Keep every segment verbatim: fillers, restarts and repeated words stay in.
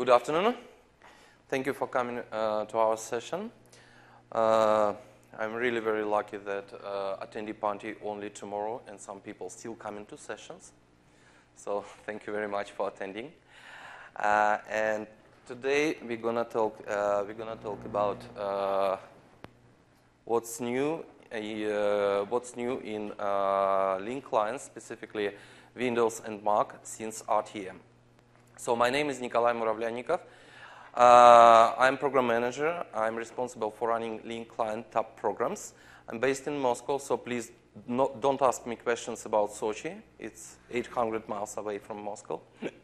good afternoon. Thank you for coming uh, to our session. Uh, I'm really very lucky that uh, attendee party only tomorrow and some people still coming to sessions. So thank you very much for attending. Uh, and today we're gonna talk. Uh, we're gonna talk about uh, what's new. Uh, what's new in uh, Link clients, specifically Windows and Mac since R T M. So my name is Nikolai Muravlyannikov. Uh, I'm program manager. I'm responsible for running Link client tab programs. I'm based in Moscow, so please not, don't ask me questions about Sochi. It's eight hundred miles away from Moscow.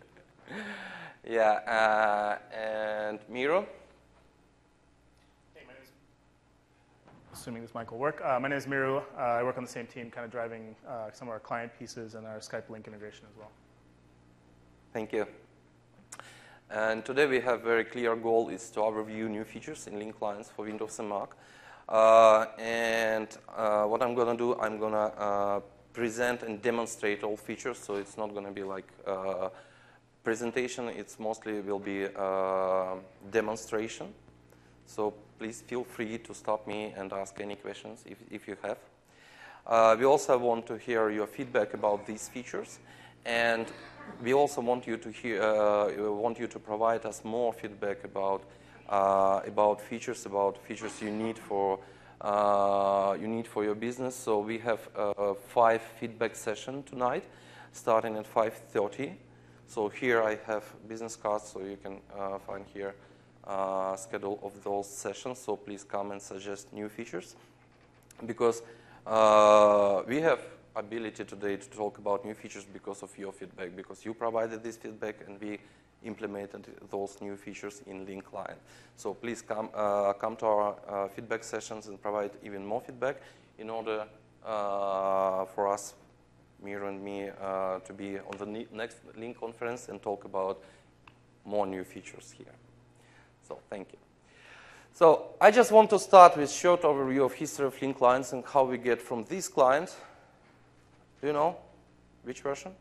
yeah, uh, and Miro. Hey, my name is, assuming this mic will work. Uh, my name is Miru. Uh, I work on the same team, kind of driving uh, some of our client pieces and our Skype Link integration as well. Thank you. And today we have a very clear goal is to overview new features in Link clients for Windows and Mac. Uh, and uh, what I'm going to do, I'm going to uh, present and demonstrate all features. So it's not going to be like uh, presentation. It's mostly will be uh, demonstration. So please feel free to stop me and ask any questions if, if you have. Uh, we also want to hear your feedback about these features. And we also want you to hear, uh, want you to provide us more feedback about uh, about features, about features you need for uh, you need for your business. So we have uh, five feedback session tonight, starting at five thirty. So here I have business cards, so you can uh, find here uh, schedule of those sessions. So please come and suggest new features, because uh, we have ability today to talk about new features because of your feedback, because you provided this feedback and we implemented those new features in Link client. So please come uh, come to our uh, feedback sessions and provide even more feedback in order uh, for us, Miro and me, uh, to be on the next Link conference and talk about more new features here. So thank you. So I just want to start with a short overview of history of Link clients and how we get from this client. Do you know which version?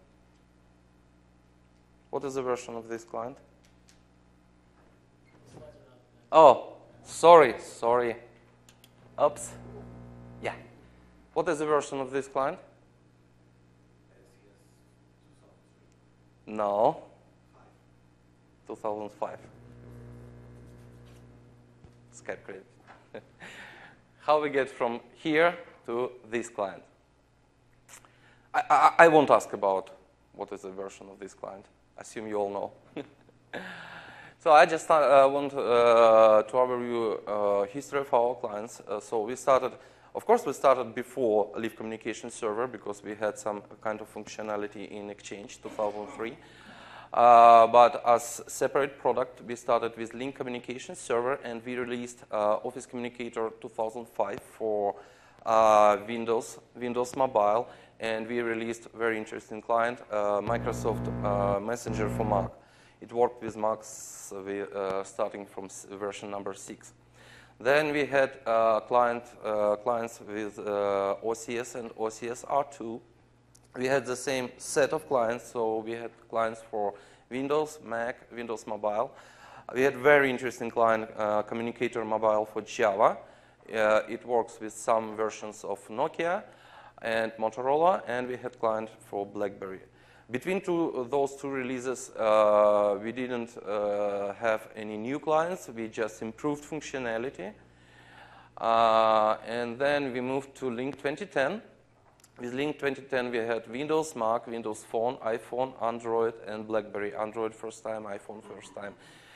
What is the version of this client? Oh, sorry, sorry. Oops. Yeah. What is the version of this client? No. two thousand five. Skype credit. How we get from here to this client? I, I, I won't ask about what is the version of this client. Assume you all know. So I just uh, want uh, to overview uh, history of our clients. Uh, so we started, of course, we started before Live Communication Server because we had some kind of functionality in Exchange two thousand three. Uh, but as separate product, we started with Link Communication Server, and we released uh, Office Communicator two thousand five for uh, Windows, Windows Mobile. And we released a very interesting client, uh, Microsoft uh, Messenger for Mac. It worked with Mac uh, starting from version number six. Then we had uh, client, uh, clients with uh, O C S and O C S R two. We had the same set of clients, so we had clients for Windows, Mac, Windows Mobile. We had very interesting client, uh, Communicator Mobile for Java. Uh, it works with some versions of Nokia and Motorola, and we had client for BlackBerry. Between two, those two releases, uh, we didn't uh, have any new clients. We just improved functionality. Uh, and then we moved to Link twenty ten. With Link twenty ten, we had Windows, Mac, Windows Phone, iPhone, Android, and BlackBerry. Android first time, iPhone first time.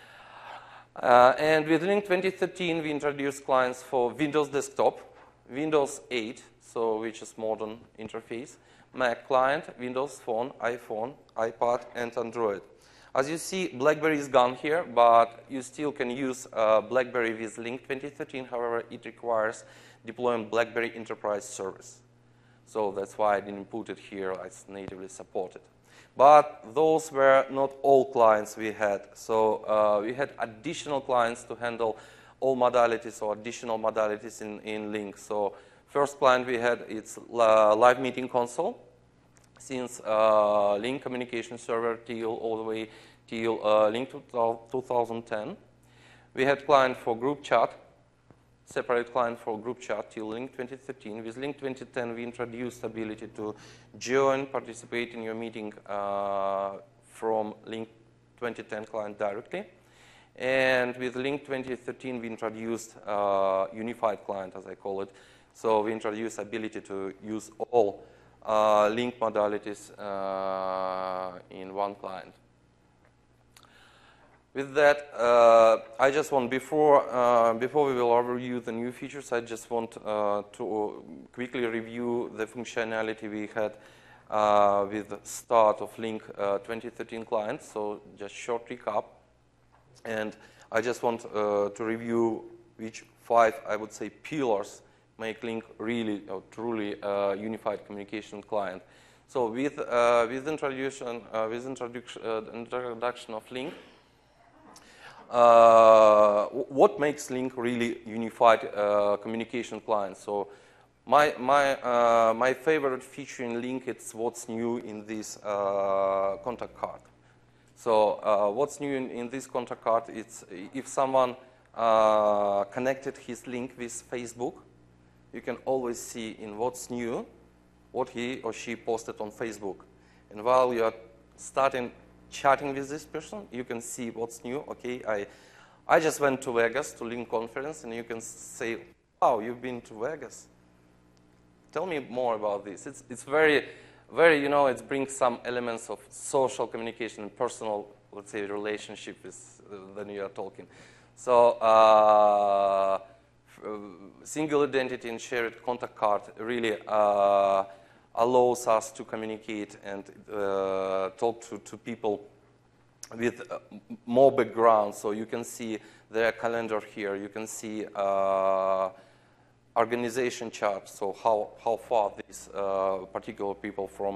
Uh, and with Link twenty thirteen, we introduced clients for Windows Desktop, Windows eight, so which is modern interface, Mac client, Windows Phone, iPhone, iPad, and Android. As you see, BlackBerry is gone here, but you still can use uh, BlackBerry with Link twenty thirteen. However, it requires deploying BlackBerry Enterprise Service. So that's why I didn't put it here as natively supported. But those were not all clients we had. So uh, we had additional clients to handle all modalities or additional modalities in, in Link. So first client we had, it's Live Meeting Console. since uh, Link Communication Server till all the way till uh, Link two thousand ten. We had client for group chat, separate client for group chat till Link twenty thirteen. With Link twenty ten, we introduced ability to join, participate in your meeting uh, from Link twenty ten client directly. And with Link twenty thirteen, we introduced uh, unified client, as I call it. So we introduced ability to use all uh, Link modalities uh, in one client. With that, uh, I just want, before, uh, before we will overview the new features, I just want uh, to quickly review the functionality we had uh, with the start of Link uh, twenty thirteen client. So just short recap. And I just want uh, to review which five, I would say, pillars make Link really or truly uh, unified communication client. So with, uh, with, introduction, uh, with introduction, uh, introduction of Link, Uh, what makes Link really unified uh, communication client? So my, my, uh, my favorite feature in Link is what's new in this uh, contact card. So uh, what's new in, in this contact card, it's if someone uh, connected his Link with Facebook, you can always see in what's new what he or she posted on Facebook. And while you are starting chatting with this person, you can see what's new. Okay, I, I just went to Vegas to Link conference, and you can say, wow, you've been to Vegas. Tell me more about this. It's, it's very, very, you know, it brings some elements of social communication and personal, let's say, relationship with, uh, when you are talking. So uh, single identity and shared contact card really uh, allows us to communicate and uh, talk to, to people with uh, more background. So you can see their calendar here. You can see uh, organization chart, so how, how far these uh, particular people from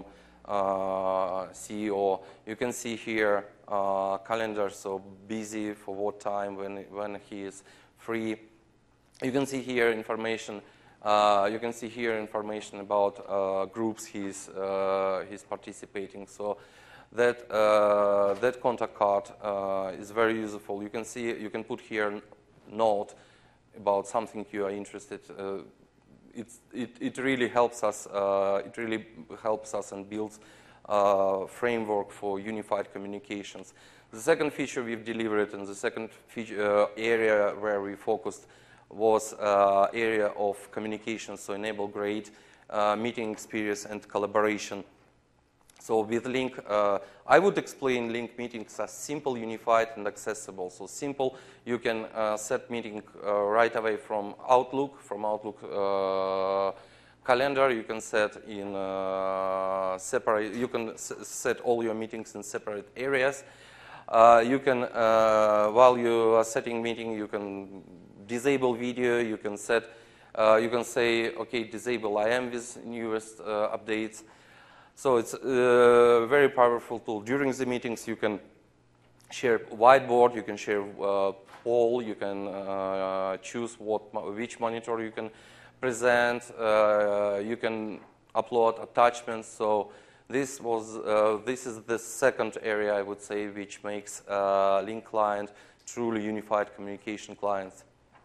uh, C E O. You can see here uh, calendar, so busy for what time, when, when he is free. You can see here information Uh, you can see here information about uh, groups he's, uh, he's participating. So that, uh, that contact card uh, is very useful. You can see, you can put here note about something you are interested. Uh, it's, it, it really helps us. Uh, it really helps us and builds a framework for unified communications. The second feature we've delivered, and the second feature, uh, area where we focused was uh, area of communication, so enable great uh, meeting experience and collaboration. So with Link, uh, I would explain Link meetings as simple, unified, and accessible. So simple, you can uh, set meeting uh, right away from Outlook, from Outlook uh, calendar. You can set in uh, separate. You can s set all your meetings in separate areas. Uh, you can, uh, while you are setting meeting, you can disable video. You can set. Uh, you can say, okay, disable I M with newest uh, updates. So it's a very powerful tool. During the meetings, you can share whiteboard, you can share uh, poll, you can uh, choose what, which monitor you can present, uh, you can upload attachments. So this was uh, this is the second area, I would say, which makes uh, Link client truly unified communication clients.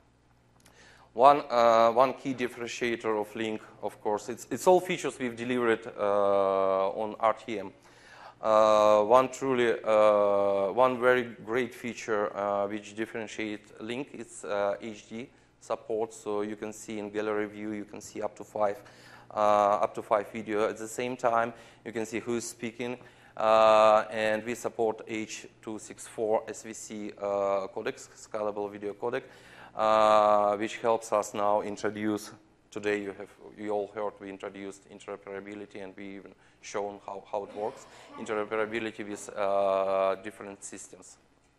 One, uh, one key differentiator of Link, of course, it's, it's all features we've delivered uh, on R T M. Uh, one truly, uh, one very great feature uh, which differentiates Link is uh, H D support. So you can see in gallery view, you can see up to five, uh, up to five video. At the same time, you can see who is speaking, uh, and we support H two sixty-four S V C uh, codecs, scalable video codec. Uh, which helps us now introduce, today you have, you all heard we introduced interoperability, and we even shown how, how it works, interoperability with uh, different systems.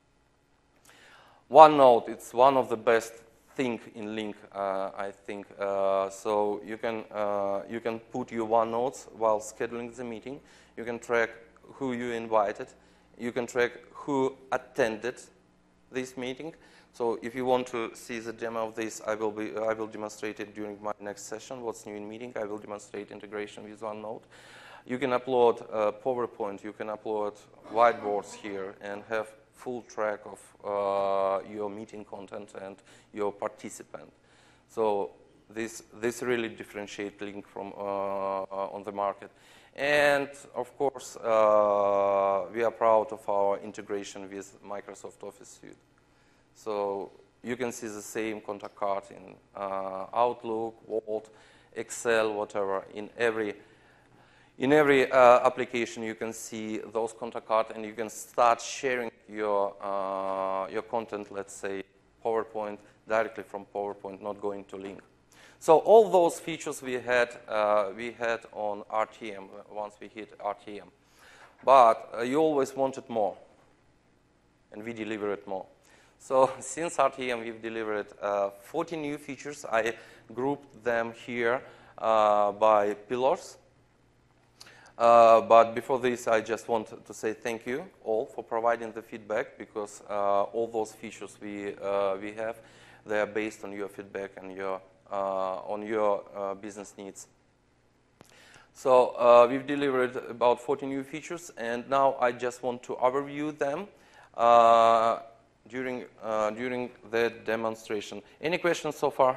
OneNote, it's one of the best thing in Link, uh, I think. Uh, so you can, uh, you can put your OneNotes while scheduling the meeting. You can track who you invited. You can track who attended this meeting. So if you want to see the demo of this, I will, be, I will demonstrate it during my next session, what's new in meeting. I will demonstrate integration with OneNote. You can upload uh, PowerPoint, you can upload whiteboards here and have full track of uh, your meeting content and your participant. So this, this really differentiates Lync from uh, on the market. And of course, uh, we are proud of our integration with Microsoft Office Suite. So you can see the same contact card in uh, Outlook, Vault, Excel, whatever. In every in every uh, application, you can see those contact cards, and you can start sharing your uh, your content. Let's say PowerPoint directly from PowerPoint, not going to Lync. So all those features we had uh, we had on R T M once we hit R T M, but uh, you always wanted more, and we delivered more. So since R T M, we've delivered uh, forty new features. I grouped them here uh, by pillars. Uh, but before this, I just want to say thank you all for providing the feedback, because uh, all those features we uh, we have, they are based on your feedback and your uh, on your uh, business needs. So uh, we've delivered about forty new features, and now I just want to overview them uh, during uh, during the demonstration. Any questions so far?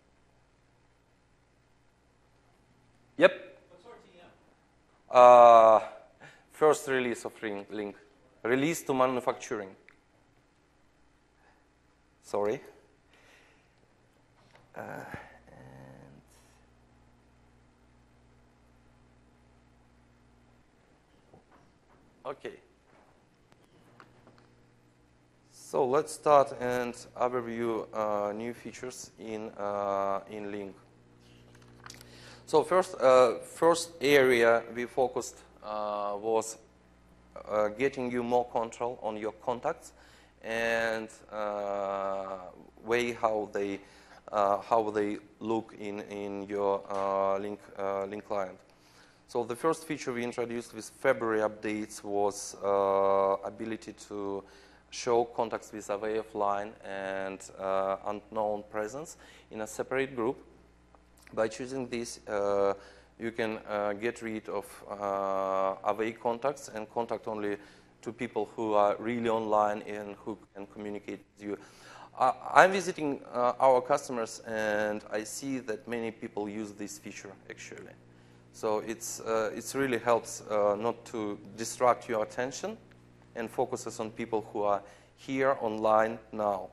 Yep. Uh, first release of Lync, release to manufacturing. Sorry. Uh, and okay. So let's start and overview uh, new features in uh, in Lync. So first, uh, first area we focused uh, was uh, getting you more control on your contacts and uh, way how they uh, how they look in in your uh, Lync uh, Lync client. So the first feature we introduced with February updates was uh, ability to show contacts with away of line and uh, unknown presence in a separate group. By choosing this, uh, you can uh, get rid of uh, away contacts and contact only to people who are really online and who can communicate with you. Uh, I'm visiting uh, our customers, and I see that many people use this feature actually. So it's uh, it's really helps uh, not to distract your attention and focuses on people who are here online now.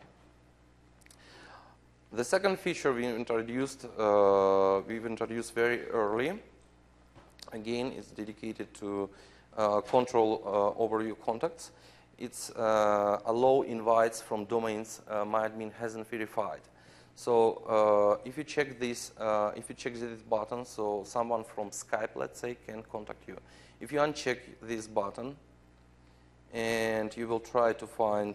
The second feature we introduced, uh, we've introduced very early. Again, it's dedicated to uh, control uh, over your contacts. It's uh, allow invites from domains uh, MyAdmin hasn't verified. So uh, if you check this, uh, if you check this button, so someone from Skype, let's say, can contact you. If you uncheck this button, and you will try to find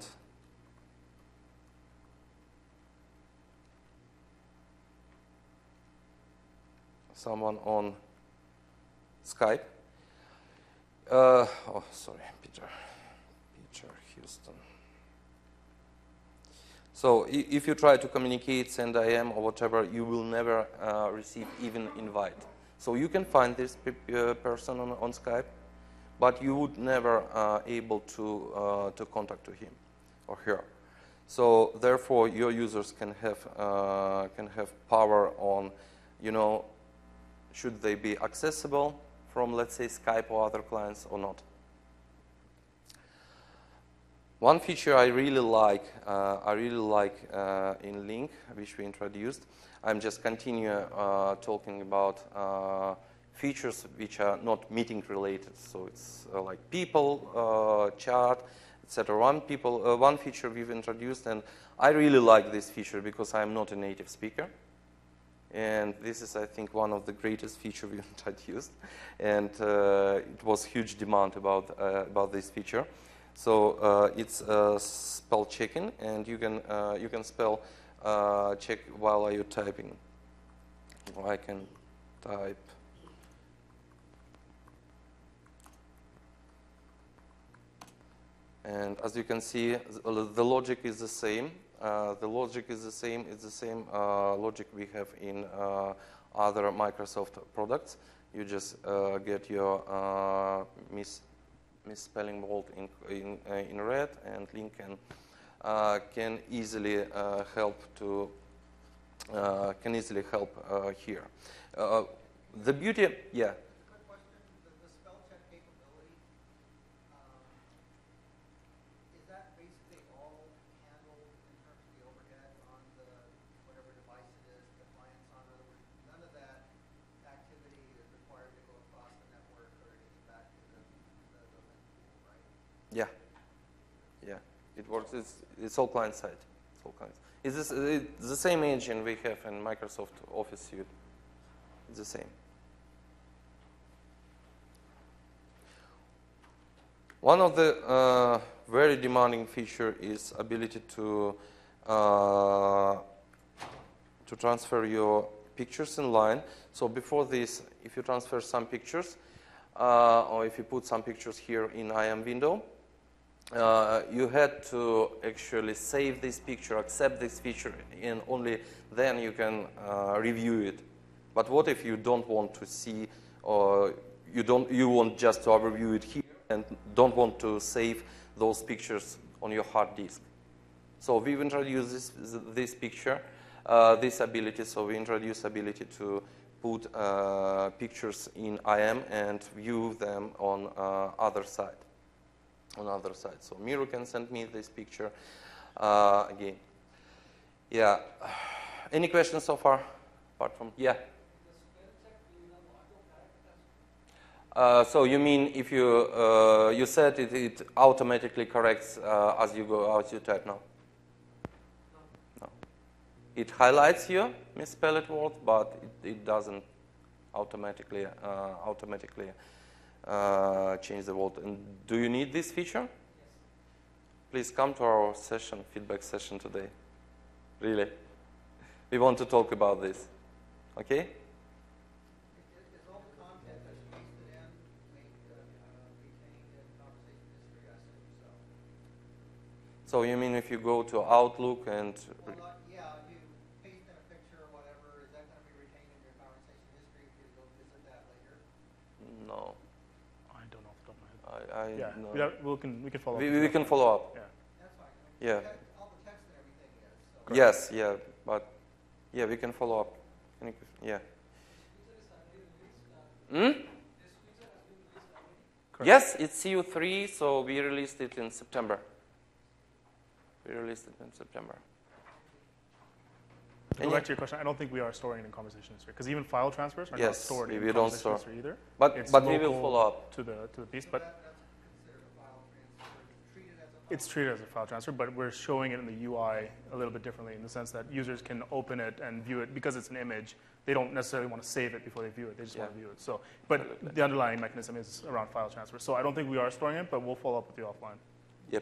someone on Skype. Uh, oh, sorry, Peter. Peter Houston. So if you try to communicate, send I M or whatever, you will never uh, receive even invite. So you can find this pe uh, person on, on Skype, but you would never uh, able to uh, to contact to him or her. So therefore, your users can have uh, can have power on, you know, should they be accessible from, let's say, Skype or other clients or not. One feature I really like, uh, I really like uh, in Lync, which we introduced. I'm just continue uh, talking about uh, features which are not meeting related. So it's uh, like people, uh, chat, et cetera. One people, uh, one feature we've introduced, and I really like this feature because I'm not a native speaker. And this is, I think, one of the greatest features we introduced, and uh, it was huge demand about uh, about this feature. So uh, it's uh, spell checking, and you can uh, you can spell uh, check while are you typing. I can type. And as you can see, the logic is the same. Uh, the logic is the same. It's the same uh, logic we have in uh, other Microsoft products. you just uh, get your uh, mis misspelling bold in in, uh, in red, and link can uh, can easily uh, help to uh, can easily help uh, here. Uh, the beauty, yeah. Yeah, yeah, it works. It's it's all client side. It's all client. It's, this, it's the same engine we have in Microsoft Office Suite. It's the same. One of the uh, very demanding feature is ability to uh, to transfer your pictures in line. So before this, if you transfer some pictures, uh, or if you put some pictures here in I M window, Uh, you had to actually save this picture, accept this feature, and only then you can uh, review it. But what if you don't want to see, or you don't, you want just to overview it here and don't want to save those pictures on your hard disk? So we've introduced this this picture, uh, this ability. So we introduce ability to put uh, pictures in I M and view them on uh, other side. On other side. So Miru can send me this picture uh, again. Yeah. Any questions so far? Apart from, yeah. Uh, so you mean if you uh, you said it, it automatically corrects uh, as you go as you type now? No. It highlights your misspelled word, but it, it doesn't automatically uh, automatically. Uh, change the word. And do you need this feature? Yes. Please come to our session, feedback session today. Really. We want to talk about this. Okay? Is all the content that's pasted in made, uh, retained in conversation history? I assume so. So you mean if you go to Outlook and... Well, not, yeah, you paste in a picture or whatever, is that going to be retained in your conversation history if you go visit that later? No. I, I Yeah, no. we, have, we can we can follow. We, up. we can follow up. Yeah. That's fine. Yeah. That, all the text and everything is. So. Yes, yeah, but yeah, we can follow up. Can you, yeah. Hmm? Correct. Yes, it's C U three, so we released it in September. We released it in September. To go back to your question, I don't think we are storing it in conversation history because even file transfers are yes, not stored we, in we don't conversation store. history either. But it's but we will follow up to the to the piece. So but that, that's considered a file transfer. Treated as a file it's treated as a file transfer, but we're showing it in the U I a little bit differently in the sense that users can open it and view it because it's an image. They don't necessarily want to save it before they view it. They just yeah. want to view it. So, but Absolutely. The underlying mechanism is around file transfer. So I don't think we are storing it, but we'll follow up with you offline. Yep.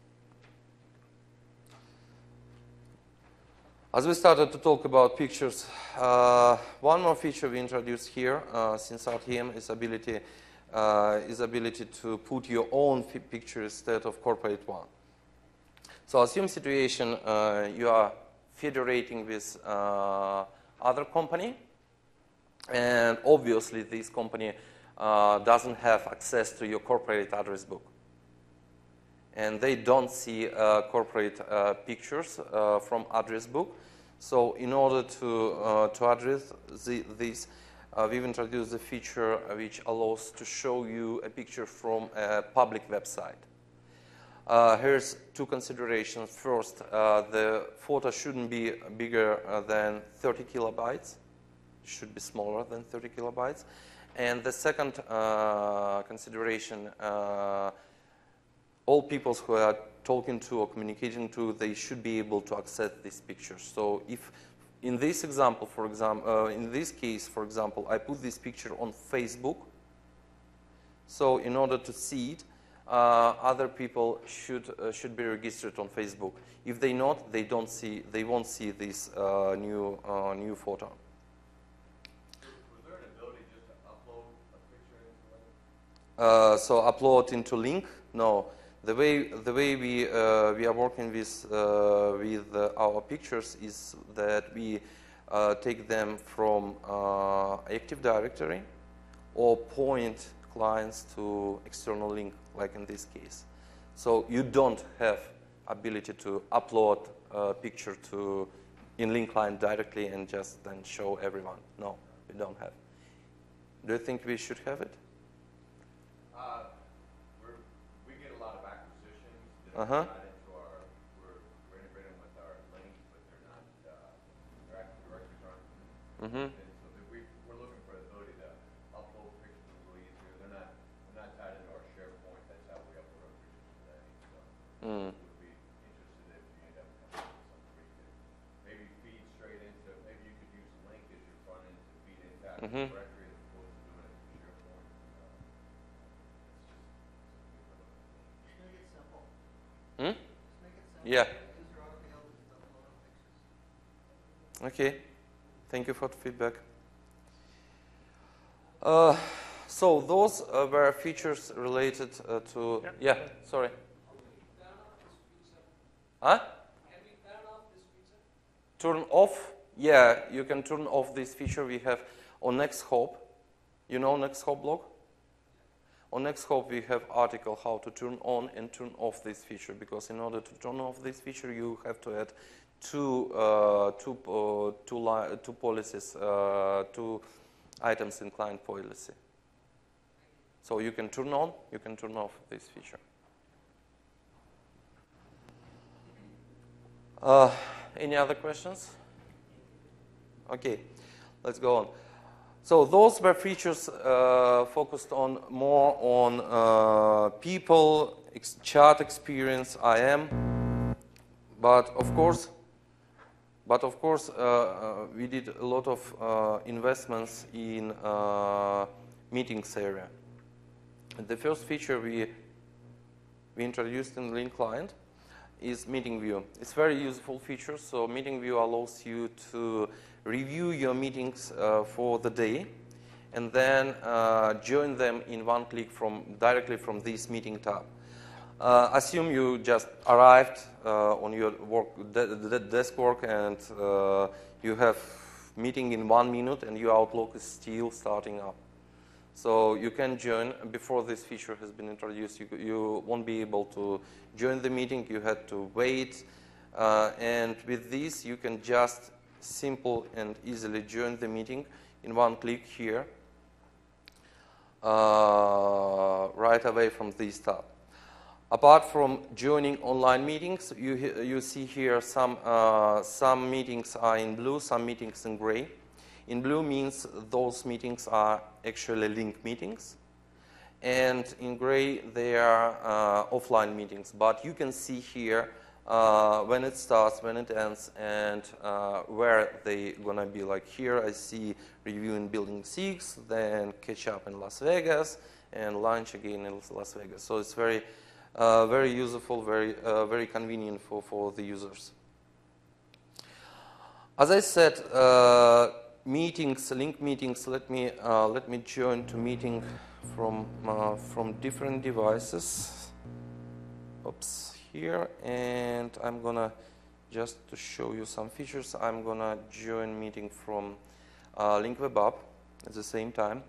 As we started to talk about pictures, uh, one more feature we introduced here uh, since R T M is ability uh, is ability to put your own picture instead of corporate one. So assume situation uh, you are federating with uh, other company, and obviously this company uh, doesn't have access to your corporate address book. And they don't see uh, corporate uh, pictures uh, from address book. So in order to uh, to address the, this, uh, we've introduced a feature which allows to show you a picture from a public website. Uh, here's two considerations. First, uh, the photo shouldn't be bigger uh, than thirty kilobytes. It should be smaller than thirty kilobytes. And the second uh, consideration, uh, all people who are talking to or communicating to, they should be able to access these pictures. So if in this example, for example, uh, in this case, for example, I put this picture on Facebook, so in order to see it, uh, other people should uh, should be registered on Facebook. If they not, they don't see, they won't see this uh, new uh, new photo. Was there an ability just to upload a picture into Uh, so upload into link? No. The way the way we uh, we are working with uh, with uh, our pictures is that we uh, take them from uh, Active Directory, or point clients to external link, like in this case. So you don't have ability to upload a picture to in link client directly and just then show everyone. No, we don't have. Do you think we should have it? Uh, we're, we get a lot of acquisitions that Uh-huh. are not into our, we're, we're integrating with our link, but they're not, uh, their active directories aren't. Mm-hmm. And so that we, we're looking for the ability to upload pictures a little easier. They're not, they're not tied into our SharePoint. That's how we upload our pictures today. So Mm. would be interested if you end up coming up with something where you could maybe feed straight into, maybe you could use a link as your front end to feed into Active Mhm. Directory as opposed to doing it through SharePoint. Uh, It's just something we're looking for. Just make it simple. Hmm? Just make it simple. Yeah. User ought to be able to just upload pictures. Okay. Thank you for the feedback. Uh, so those uh, were features related uh, to. Yeah. Yeah. Sorry. Huh? Can we turn off this feature? Turn off? Yeah, you can turn off this feature we have on NextHop. You know NextHop blog? On NextHop we have article how to turn on and turn off this feature, because in order to turn off this feature you have to add two uh, two uh, two, li two policies, uh, two items in client policy. So you can turn on, you can turn off this feature. Uh, any other questions? Okay, let's go on. So those were features uh, focused on more on uh, people, ex chat experience, I M, but of course, but of course, uh, uh, we did a lot of uh, investments in uh, meetings area. And the first feature we we introduced in Link Client is Meeting View. It's a very useful feature. So Meeting View allows you to review your meetings uh, for the day and then uh, join them in one click from directly from this meeting tab. Uh, assume you just arrived uh, on your work de de desk work and uh, you have meeting in one minute and your Outlook is still starting up. So you can join before this feature has been introduced. You, you won't be able to join the meeting. You had to wait. Uh, and with this, you can just simple and easily join the meeting in one click here, uh, right away from this tab. Apart from joining online meetings, you, you see here some, uh, some meetings are in blue, some meetings in gray. In blue means those meetings are actually link meetings. And in gray, they are uh, offline meetings. But you can see here uh, when it starts, when it ends, and uh, where they're going to be. Like here, I see review in Building six, then catch up in Las Vegas, and lunch again in Las Vegas. So it's very, uh, very useful, very, uh, very convenient for, for the users. As I said, uh, meetings, link meetings, let me, uh, let me join to meeting from, uh, from different devices. Oops, here, and I'm gonna, just to show you some features, I'm gonna join meeting from uh, Link Web App at the same time.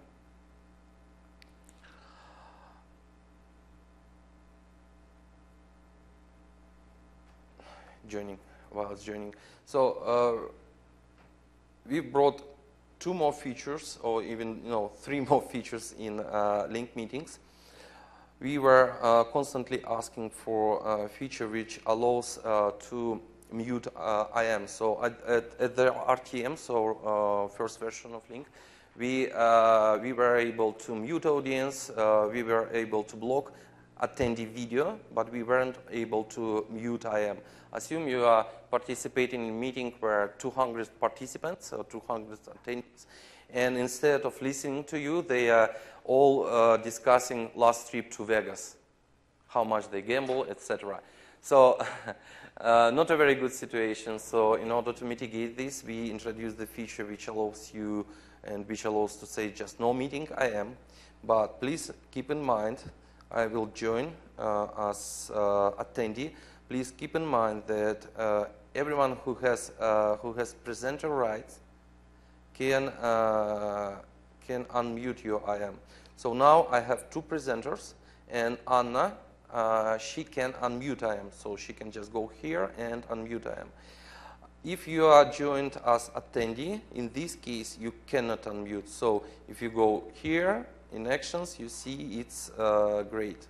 Joining, while it's joining. So, uh, we brought two more features, or even you know three more features in uh, Link meetings. We were uh, constantly asking for a feature which allows uh, to mute uh, I M. So at, at, at the R T M, so uh, first version of Link, we uh, we were able to mute audience. Uh, we were able to block attendee video, but we weren't able to mute I M. Assume you are participating in a meeting where two hundred participants or two hundred attendees, and instead of listening to you, they are all uh, discussing last trip to Vegas, how much they gamble, et cetera. So, uh, not a very good situation. So, in order to mitigate this, we introduced the feature which allows you and which allows to say just no meeting I M. But please keep in mind, I will join uh, as uh, attendee. Please keep in mind that uh, everyone who has uh, who has presenter rights can uh, can unmute your I M. So now I have two presenters, and Anna, uh, she can unmute I M. So she can just go here and unmute I M. If you are joined as attendee, in this case, you cannot unmute. So if you go here in Actions, you see it's uh, great.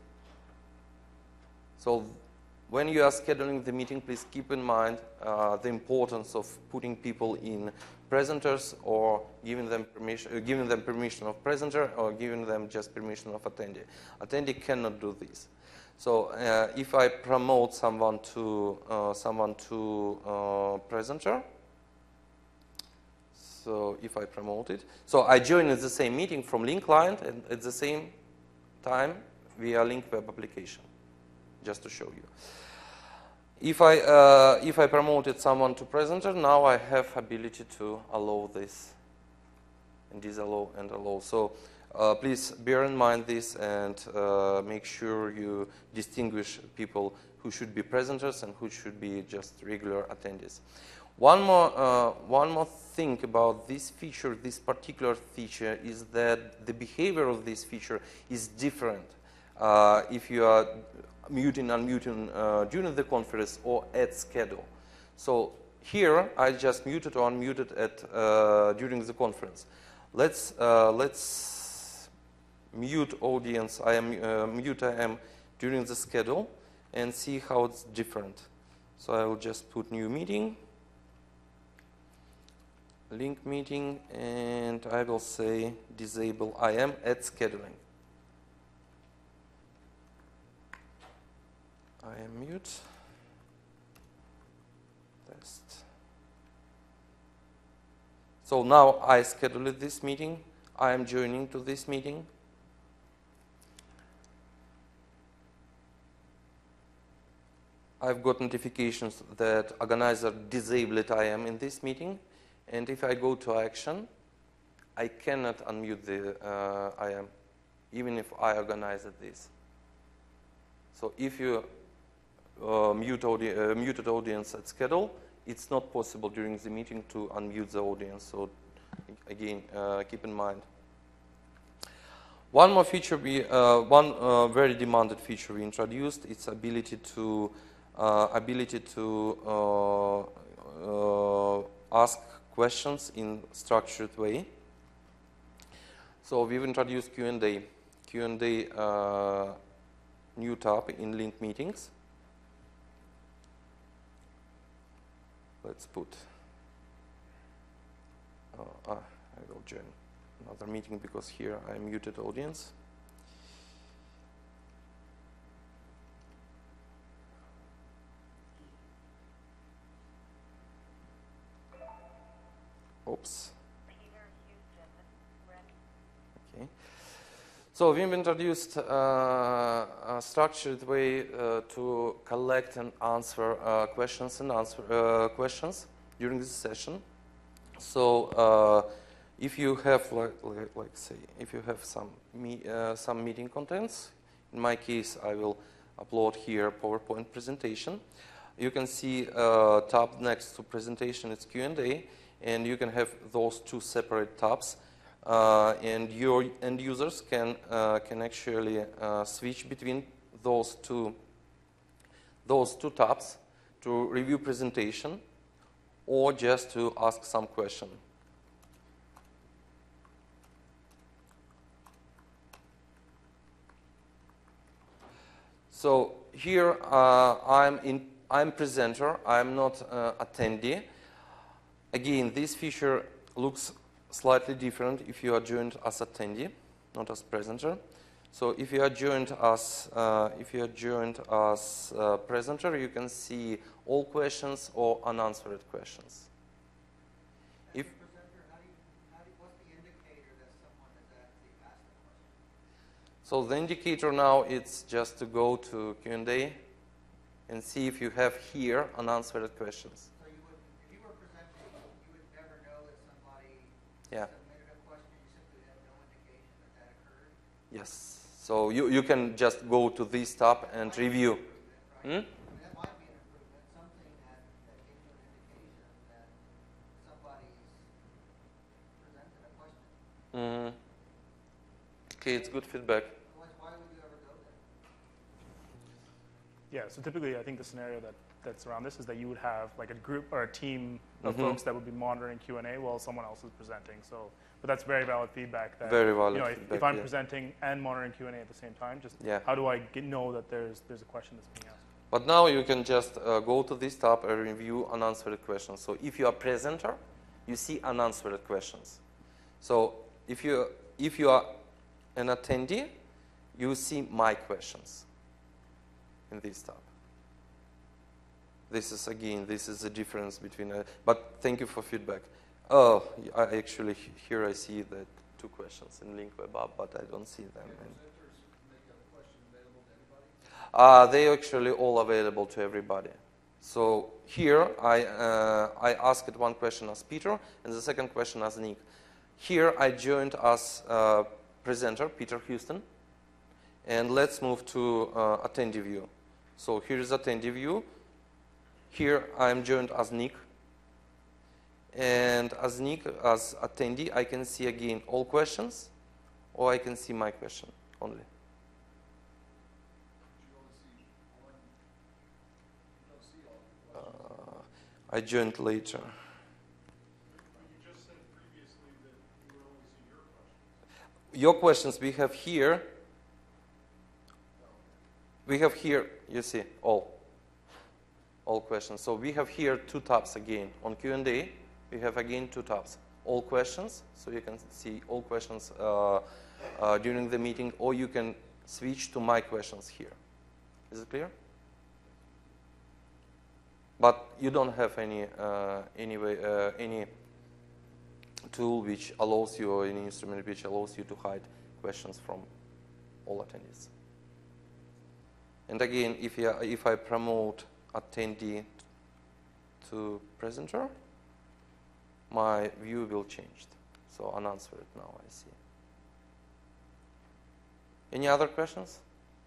So when you are scheduling the meeting, please keep in mind uh, the importance of putting people in presenters or giving them permission, uh, giving them permission of presenter or giving them just permission of attendee. Attendee cannot do this. So uh, if I promote someone to uh, someone to uh, presenter, so if I promote it, so I join at the same meeting from Link client and at the same time via Link web application, just to show you. If I uh, if I promoted someone to presenter, now I have ability to allow this and disallow and allow. So. Uh, please bear in mind this and uh, make sure you distinguish people who should be presenters and who should be just regular attendees. One more, uh, one more thing about this feature, this particular feature, is that the behavior of this feature is different uh, if you are muting, unmuting uh, during the conference or at schedule. So here, I just muted or unmuted at uh, during the conference. Let's uh, let's mute audience, I am uh, mute I am during the schedule and see how it's different. So I will just put new meeting, link meeting, and I will say disable I M at scheduling. I am mute. Test. So now I scheduled this meeting. I am joining to this meeting. I've got notifications that organizer disabled I M in this meeting, and if I go to action, I cannot unmute the uh, I M, even if I organized this. So if you uh, mute audi uh, muted audience at schedule, it's not possible during the meeting to unmute the audience. So again, uh, keep in mind. One more feature, we, uh, one uh, very demanded feature we introduced, it's ability to Uh, ability to uh, uh, ask questions in structured way. So we've introduced Q and A, Q and A uh, new tab in Link meetings. Let's put, uh, ah, I will join another meeting because here I muted audience. Oops. Okay. So we've introduced uh, a structured way uh, to collect and answer uh, questions and answer uh, questions during this session. So uh, if you have, like, like, like say, if you have some me, uh, some meeting contents, in my case, I will upload here PowerPoint presentation. You can see uh, tab next to presentation. It's Q and A. And you can have those two separate tabs, uh, and your end users can uh, can actually uh, switch between those two those two tabs to review presentation or just to ask some question. So here uh, I'm in I'm presenter. I'm not uh, attendee. Again, this feature looks slightly different if you are joined as attendee, not as presenter. So if you are joined as uh, if you are joined as uh, presenter, you can see all questions or unanswered questions. If Presenter, how do you, how do you, what's the indicator that someone has actually asked a question? so, the indicator now it's just to go to Q and A and see if you have here unanswered questions. So you would, if you were presenting, you would never know that somebody Yeah. submitted a question. You simply have no indication that that occurred. Yes. So you you can just go to this tab and review. Right? Hmm? I mean, that might be an improvement, something that, that gives you an indication that somebody's presented a question. Mm-hmm. okay, it's good feedback. Otherwise, why would you ever go there? Yeah, so typically I think the scenario that, that's around this is that you would have like a group or a team of Mhm. folks that would be monitoring Q and A while someone else is presenting. So, but that's very valid feedback. That, Very valid you know, if, feedback, if I'm yeah. presenting and monitoring Q and A at the same time, just Yeah. how do I get, know that there's there's a question that's being asked? But now you can just uh, go to this tab and review unanswered questions. So if you are presenter, you see unanswered questions. So if you if you are an attendee, you see my questions in this tab. This is again, this is the difference between. Uh, but thank you for feedback. Oh, I actually here I see that two questions in Link Web App, but I don't see them. And uh, they are actually all available to everybody. So here I uh, I asked one question as Peter and the second question as Nick. Here I joined as uh, presenter Peter Houston, and let's move to uh, attendee view. So here is attendee view. Here I am joined as Nick, and as Nick, as attendee, I can see again all questions, or I can see my question only. Uh, I joined later. Your questions we have here. We have here, you see, all. All questions. So we have here two tabs again. On Q and A, we have again two tabs. All questions, so you can see all questions uh, uh, during the meeting, or you can switch to my questions here. Is it clear? But you don't have any uh, any way, uh, any tool which allows you, or any instrument which allows you to hide questions from all attendees. And again, if you, if I promote attendee to presenter, my view will change. So unanswered now, I see. Any other questions?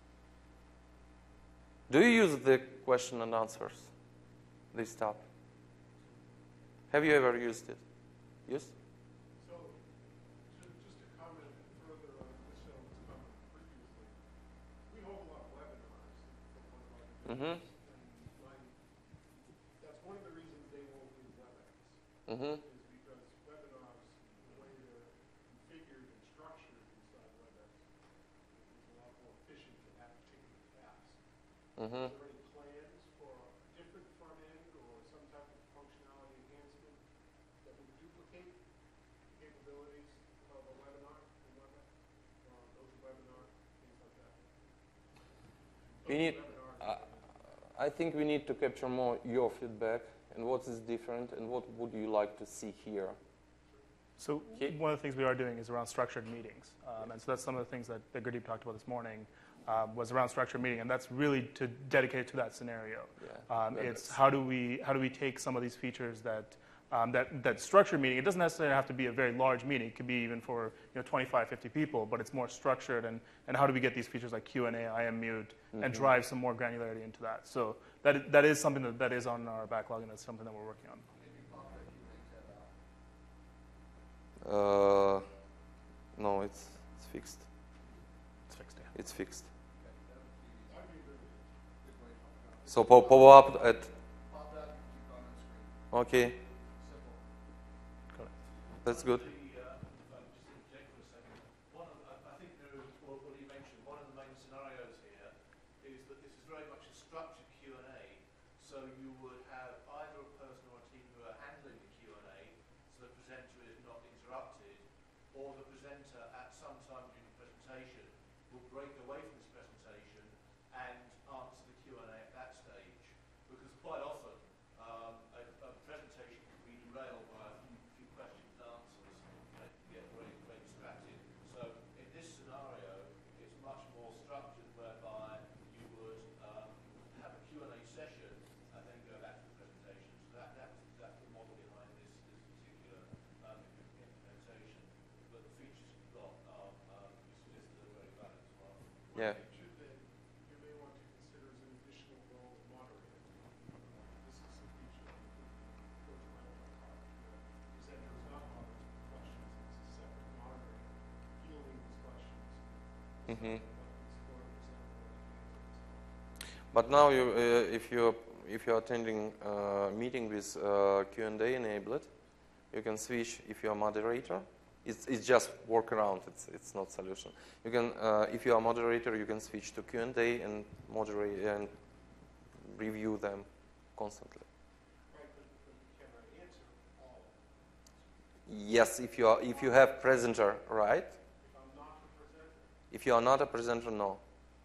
Do you use the question and answers, this tab? Have you ever used it? Yes? So, ju- just to comment further on Michelle's comment previously, we hold a lot of webinars for one of our Mm-hmm. and mine, that's one of the reasons they won't do WebEx, Mm-hmm. is because webinars, the way they're configured and structured inside WebEx, is a lot more efficient for that particular task. Mm-hmm. Is there any plans for a different front end or some type of functionality enhancement that would duplicate capabilities of a webinar in WebEx, or GoToWebinar, things like that? We need, GoToWebinar, uh, I think we need to capture more your feedback and what is different and what would you like to see here. So Okay. one of the things we are doing is around structured meetings. Um, and so that's some of the things that, that Gurdeep talked about this morning, um, was around structured meeting. And that's really to dedicate to that scenario. Yeah, Um, that it's is- how do we how do we take some of these features that um, that that structured meeting. It doesn't necessarily have to be a very large meeting. It could be even for you know twenty-five, fifty people, but it's more structured. And, and how do we get these features like Q and A, I am mute, Mm-hmm. and drive some more granularity into that? So that i- that is something that, that is on our backlog, and that's something that we're working on. Uh, no, it's, it's fixed. It's fixed. Yeah. It's fixed. So pop, pop up at. Okay, Got it. that's good. The, uh, if I just interject for a second, one of, I I think there is, what what you mentioned, one of the main scenarios here is that this is very much a structured Q and A, so you would have either a person or a team who are handling the Q and A, so the presenter is not interrupted, or the presenter at some time during the presentation will break away from this presentation and answer the Q and A at that stage, because quite often um, a, a presentation can be derailed by a few, few questions and answers, and it can get very, very distracted. So in this scenario, it's much more structured, whereby you would um, have a Q and A session and then go back to the presentation. So that, that was exactly the model behind this, this particular um, implementation. But the features you've got are, um, you suggested are very valid as well. Yeah. feature that you may want to consider as an additional role of moderator. This is a feature that goes to my own part. The presenter is not bothered with questions. It's a separate moderator fielding these questions Mm-hmm. But now, you, uh, if you're if you're attending a meeting with uh, Q and A enabled, you can switch. If you're a moderator, it's it's just workaround. It's it's not solution. You can uh, if you're a moderator, you can switch to Q and A and moderate and review them constantly. Right, but, but you cannot answer all. Yes, if you are if you have presenter, right? If I'm not the presenter, If you are not a presenter, no.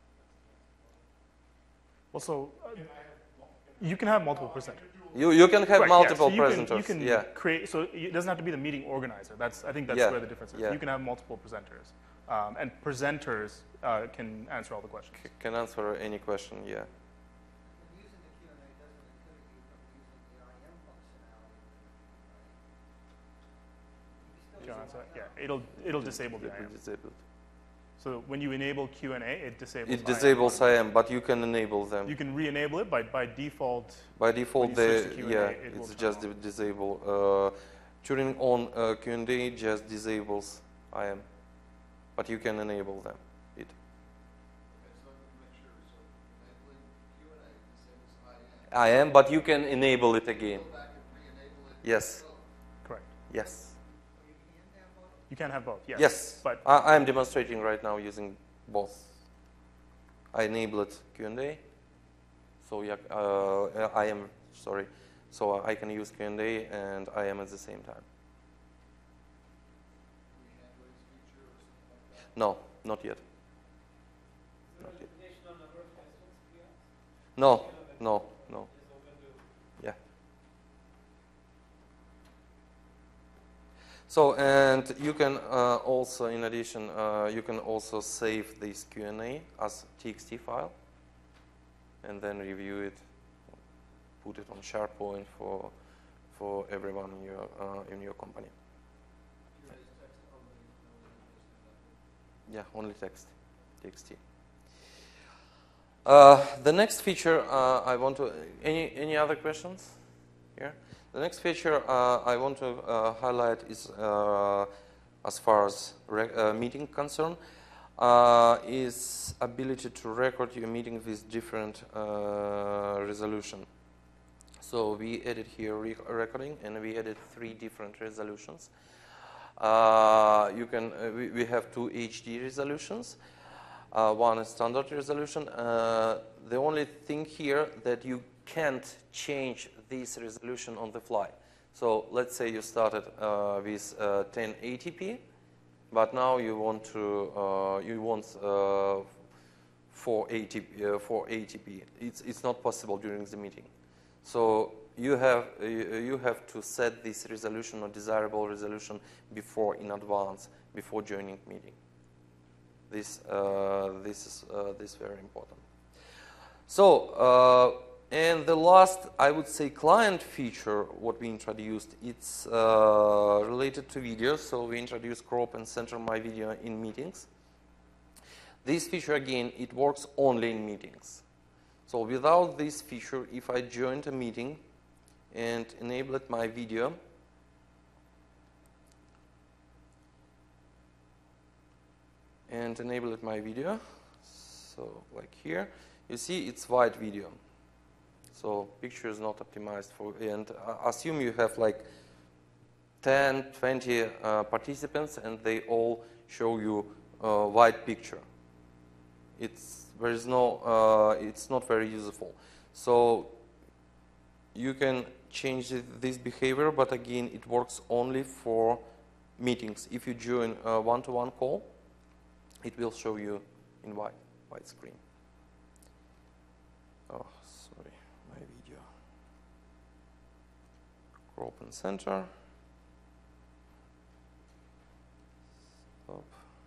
Also, uh, can I have, well, can you can have multiple I, presenters. You you can have Right, yeah, multiple so you presenters. Can, you can yeah. create, so it doesn't have to be the meeting organizer. That's I think that's Yeah, where the difference is. yeah. You can have multiple presenters, um, and presenters uh, can answer all the questions. C- can answer any question. Yeah. And using the Q and A doesn't inhibit you from using the I M functionality, right? You can still Do you use wanna I answer M. that? Yeah, it'll it'll disable the It I will M. disable. So when you enable Q and A, it disables. It I M. disables I M, but you can enable them. You can re-enable it by by default. By default, you they, switch to Q and A, yeah, it will it's turn just on. di- disable. Uh, turning on uh, Q and A just disables I M, but you can enable them. It. Okay, so let me make sure, so enabling Q and A disables I M. I M, but you can enable it again. Go back and re-enable it. Yes. Correct. Yes. So you can have both. You can have both. Yes. Yes. But I am demonstrating right now using both. I enabled Q and A, so yeah, uh, I am sorry, so I can use Q and A and I am at the same time. Hand raise feature or something like that. No, not yet. Is there Not a yet. limitation on number of questions to be asked? No, no, no. It's open to Yeah. So, and you can uh, also, in addition, uh, you can also save this Q and A as T X T file, and then review it, put it on SharePoint for for everyone in your uh, in your company. Q and A's text only, no images, nothing. Yeah, only text, T X T. Uh, the next feature uh, I want to. Any any other questions here? The next feature uh, I want to uh, highlight is, uh, as far as re- uh, meeting concern, uh, is ability to record your meeting with different uh, resolution. So we added here re- recording, and we added three different resolutions. Uh, you can uh, we, we have two H D resolutions. Uh, one is standard resolution. Uh, the only thing here that you can't change this resolution on the fly. So let's say you started uh, with uh, ten eighty p, but now you want to uh, you want uh, four eighty p. It's it's not possible during the meeting. So you have uh, you have to set this resolution or desirable resolution before in advance before joining meeting. This uh, this is uh, this is very important. So uh, and the last, I would say, client feature what we introduced, it's uh, related to video. So we introduced crop and center my video in meetings. This feature again, it works only in meetings. So without this feature, if I joined a meeting and enabled my video, and enabled my video, so like here, you see it's white video. So picture is not optimized for, and uh, assume you have like ten, twenty uh, participants and they all show you uh, white picture. It's, there is no, uh, it's not very useful. So you can change this behavior, but again, it works only for meetings. If you join a one-to-one call, it will show you in white, white screen. Oh, sorry, my video. Crop and center. Stop.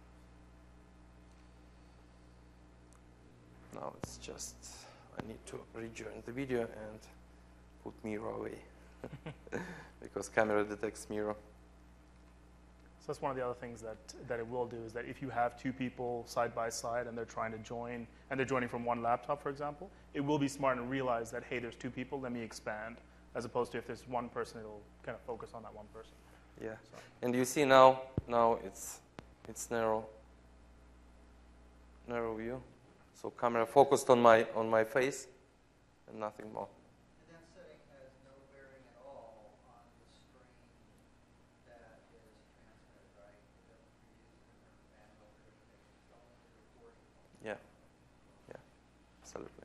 Now it's just, I need to rejoin the video and put mirror away because camera detects mirror. So that's one of the other things that, that it will do is that if you have two people side by side and they're trying to join, and they're joining from one laptop, for example, it will be smart and realize that, hey, there's two people, let me expand, as opposed to if there's one person, it'll kind of focus on that one person. Yeah, So. and you see now, now it's it's narrow. narrow view. So camera focused on my on my face and nothing more. And that setting has no bearing at all on the strain that is transmitted, right? It doesn't produce different bandwidth or anything. It's only the recording. Yeah, yeah, absolutely.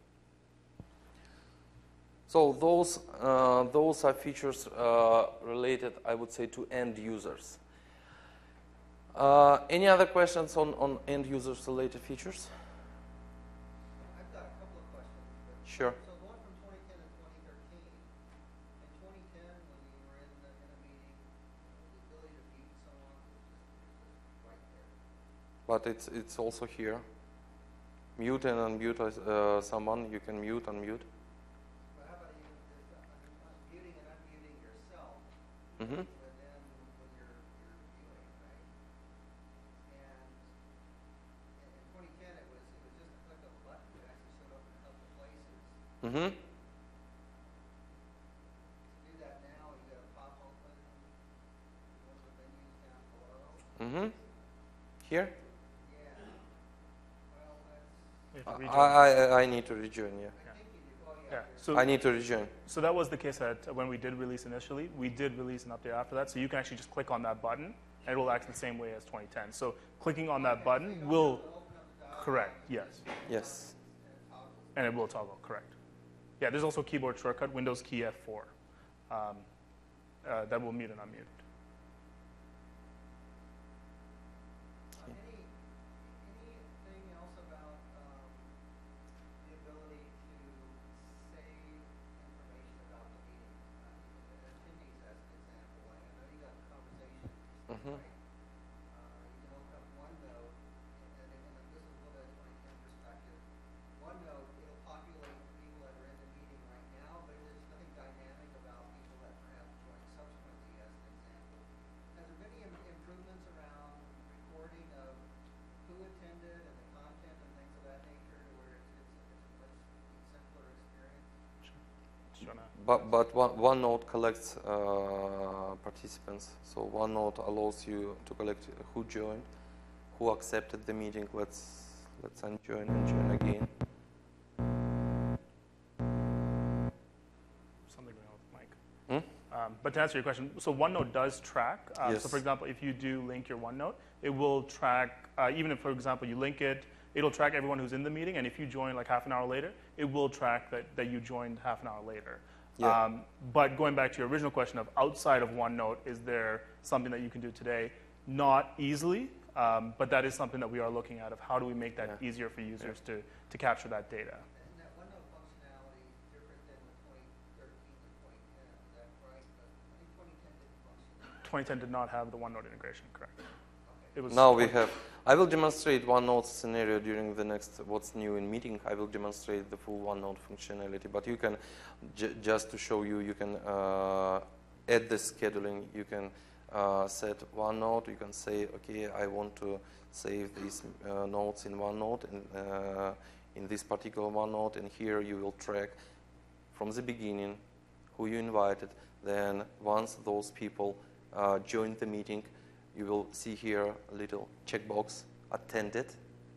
So those uh, those are features uh, related, I would say, to end users. Uh, any other questions on, on end users related features? I've got a couple of questions. But Sure. So going from twenty ten to twenty thirteen, in twenty ten when you were in, the, in a meeting, the ability to mute someone was just, was just right there. But it's it's also here. Mute and unmute uh, someone. You can mute, unmute. But how about even just uh, un- muting and unmuting yourself? Mm-hmm. But then when you're, you're viewing, right? And in, in twenty ten, it was it was just a click of a button. It actually showed up in a couple places. Mm-hmm. To do that now, you got to pop open one of the menus down below. Mm-hmm. Here? Yeah. Well, that's. You have to I, rejoin. I I need to rejoin. Yeah. I think you do. Oh yeah. Yeah. you're- So I need to rejoin. So that was the case that when we did release initially, we did release an update after that. So you can actually just click on that button, and it will act the same way as twenty ten. So clicking on that button will, correct, yes, Yes. and it will toggle, correct. Yeah, there's also a keyboard shortcut, Windows key F four, um, uh, that will mute and unmute. Uh, Any, anything else about um, the ability to save information about the meeting? Uh, attendees, as an example, I I know you got conversations, Mm-hmm. right? Uh, you can open up OneNote, and, and, and this is a little bit of twenty ten perspective. OneNote, it'll populate the people that are in the meeting right now, but there's nothing dynamic about people that perhaps join subsequently, as an example. Has there been any im- improvements around recording of who attended and the content and things of that nature, to where it's, it's, it's a much simpler experience? Just trying to- But but one OneNote collects uh, participants. So OneNote allows you to collect who joined, who accepted the meeting. Let's let's unjoin and join again. Something going on with the mic. Hmm? Um, but to answer your question, so OneNote does track. Um, Yes. So for example, if you do link your OneNote, it will track, uh, even if, for example, you link it, it'll track everyone who's in the meeting, and if you join like half an hour later, it will track that, that you joined half an hour later. Yeah. Um, but going back to your original question of outside of OneNote, is there something that you can do today? Not easily, um, but that is something that we are looking at of how do we make that Yeah. easier for users to, to capture that data. And that OneNote functionality is different than the twenty thirteen to twenty ten, is that right? But I think twenty ten didn't function. twenty ten did not have the OneNote integration, correct? It was Now we twenty have. I will demonstrate OneNote scenario during the next what's new in meeting. I will demonstrate the full OneNote functionality. But you can, j just to show you, you can uh, add the scheduling. You can uh, set OneNote. You can say, okay, I want to save these uh, notes in OneNote and uh, in this particular OneNote. And here you will track from the beginning who you invited. Then once those people uh, join the meeting, you will see here a little checkbox, attended.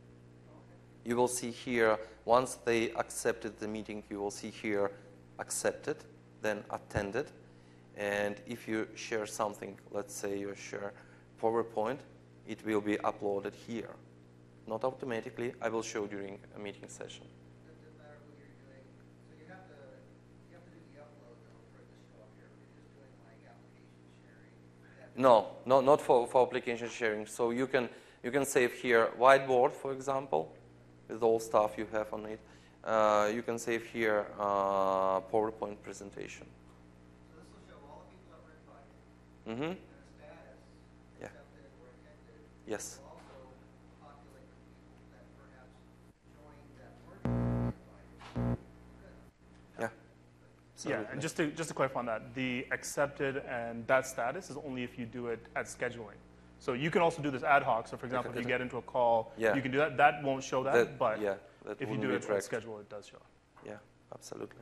You will see here, once they accepted the meeting, you will see here, accepted, then attended. And if you share something, let's say you share PowerPoint, it will be uploaded here. Not automatically, I will show during a meeting session. It doesn't matter who you're doing, so you have to, you have to do the upload though for it to show up here. If you're just doing like application sharing. that- No, no, not for, for application sharing. So you can you can save here whiteboard, for example, with all stuff you have on it. Uh, you can save here uh, PowerPoint presentation. So this will show all the people that were invited, Mm-hmm. their status, Yeah. accepted or attended. Yes. It will also populate the people that perhaps joined that weren't invited. Good. Yeah. Yeah, and just to just to clarify on that, the accepted and that status is only if you do it at scheduling. So you can also do this ad hoc. So for example, if you get into a call, Yeah. you can do that. That won't show that, That- but yeah, that if you wouldn't do be it on tracked. schedule, it does show. Yeah, absolutely.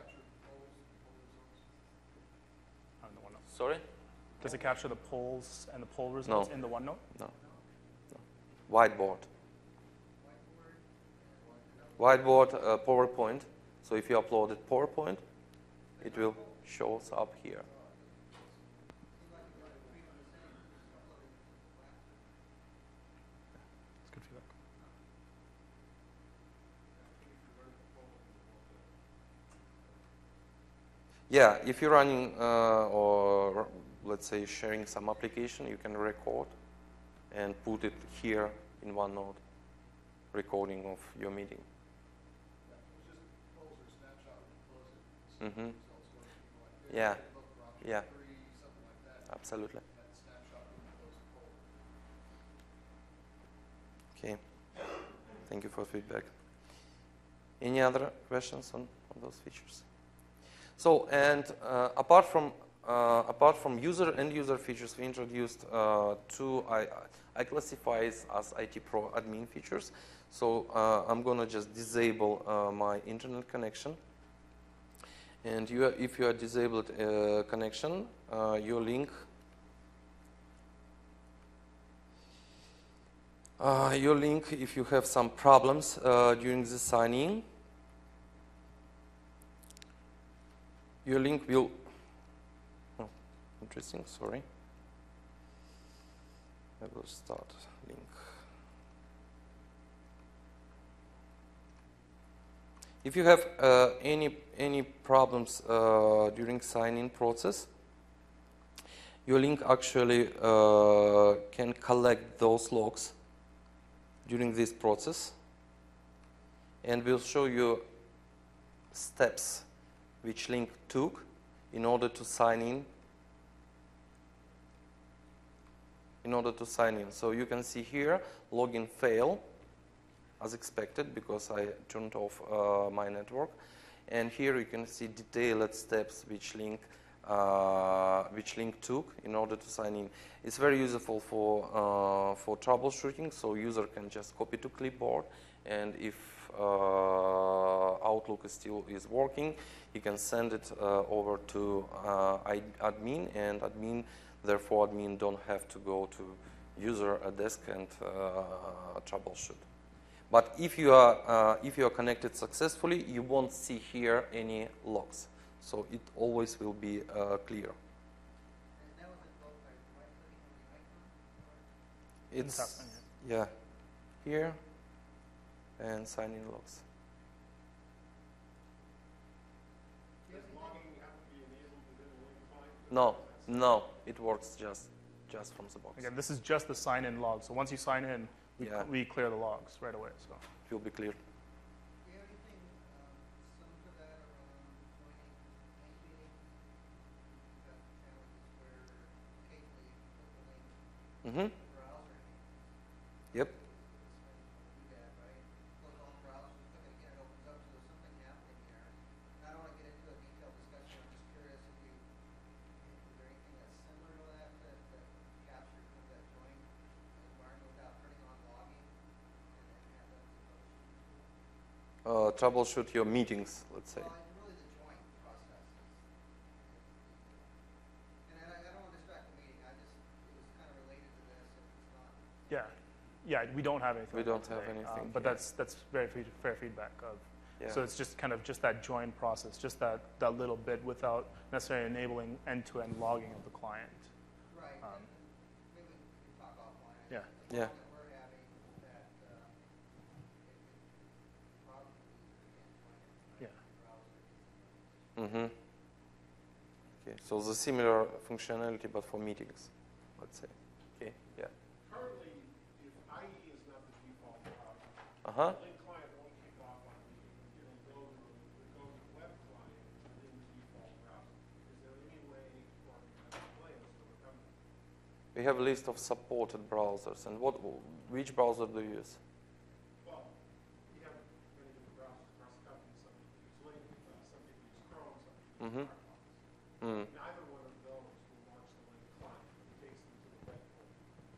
On the OneNote. Sorry? Does it capture the polls and the poll results in the OneNote? No. no. Whiteboard. Whiteboard, Whiteboard, uh, PowerPoint. So if you uploaded PowerPoint, it will show up here. It's good feedback. Yeah, if you're running uh, or let's say sharing some application, you can record and put it here in OneNote, recording of your meeting. Mm-hmm. Yeah, yeah, absolutely. Okay, thank you for feedback. Any other questions on, on those features? So, and uh, apart from uh, apart from user and user features, we introduced uh, two I, I classify as I T Pro admin features. So uh, I'm gonna just disable uh, my internet connection. And you are, if you are disabled uh, connection, uh, your link, uh, your link, if you have some problems uh, during the sign-in, your link will, oh, interesting, sorry. I will start link. If you have uh, any any problems uh, during sign-in process, your link actually uh, can collect those logs during this process, and will show you steps which link took in order to sign in. In order to sign in, so you can see here login fail, as expected, because I turned off uh, my network. And here you can see detailed steps which link, uh, which link took in order to sign in. It's very useful for, uh, for troubleshooting, so user can just copy to clipboard, and if uh, Outlook is still is working, you can send it uh, over to uh, admin, and admin, therefore admin don't have to go to user a desk and uh, troubleshoot. But if you are uh, if you are connected successfully, you won't see here any logs. So it always will be uh, clear. And that was invoked by right-clicking on the icon? It's Tap on yeah, here and sign in logs. Does logging have to be enabled within the link client? No, no, it works just just from the box. Again, this is just the sign-in log. So once you sign in, we, Yeah. we clear the logs right away. So It will be clear. Do you have anything um, similar to that around joining link meetings? You've got challenges where occasionally you click the link Mm-hmm. in the browser and you Yep. do that, right? Close all the browsers, click it again, it opens up, so there's something happening there. And I don't want to get into a detailed discussion, I'm just curious if you, is there anything that's similar to that, that, that captures kind of that join environment without turning on logging? And then have that as a Uh, troubleshoot your meetings, let's say. Well, and really the join process is, is, and I, I don't want to distract the meeting, I just, it was kind of related to this, if it's not. yeah, yeah, we don't have anything. We like don't that have today. anything Um, but here. that's that's very fe- fair feedback. Of, Yeah. So it's just kind of just that join process, just that that little bit without necessarily enabling end-to-end logging of the client. Right, Um, and maybe we can talk offline. I yeah. think the Yeah. problem that we're having is that, um, it, it probably the user can't join it. Yeah. Browser. Mm-hmm. Okay, so the similar functionality, but for meetings, let's say. Okay, yeah. Currently, if I E is not the default browser, Uh huh. the link client won't kick off on the, it'll go to, it'll go to the web client within the default browser. Is there any way for the players to overcome that? We have a list of supported browsers, and what, which browser do you use? Well, we have many different browsers across the company. Some people use Link, uh, some people use Chrome, some people Mm-hmm. use Firefox. Mm. Neither one of those will launch the Link client. It takes them to the web portal.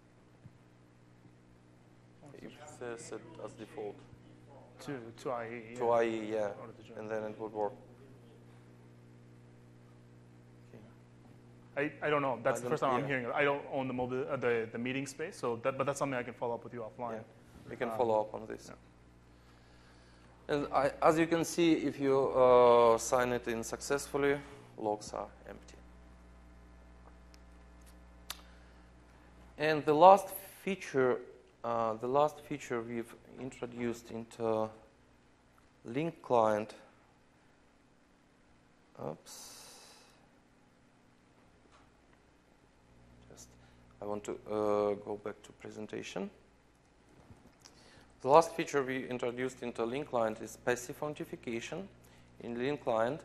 If they set as default To to I E. to yeah. I E, yeah, In order to join. and then it would work. I, I don't know. That's I the first don't- time I'm yeah. hearing it. I don't own the mobile uh, the the meeting space, so that but that's something I can follow up with you offline. Yeah. We can Um, follow up on this. yeah. And I, as you can see, if you uh, sign it in successfully, logs are empty. And the last feature, uh, the last feature we've introduced into link client. Oops. Just I want to uh, go back to presentation. The last feature we introduced into link client is passive authentication. In link client,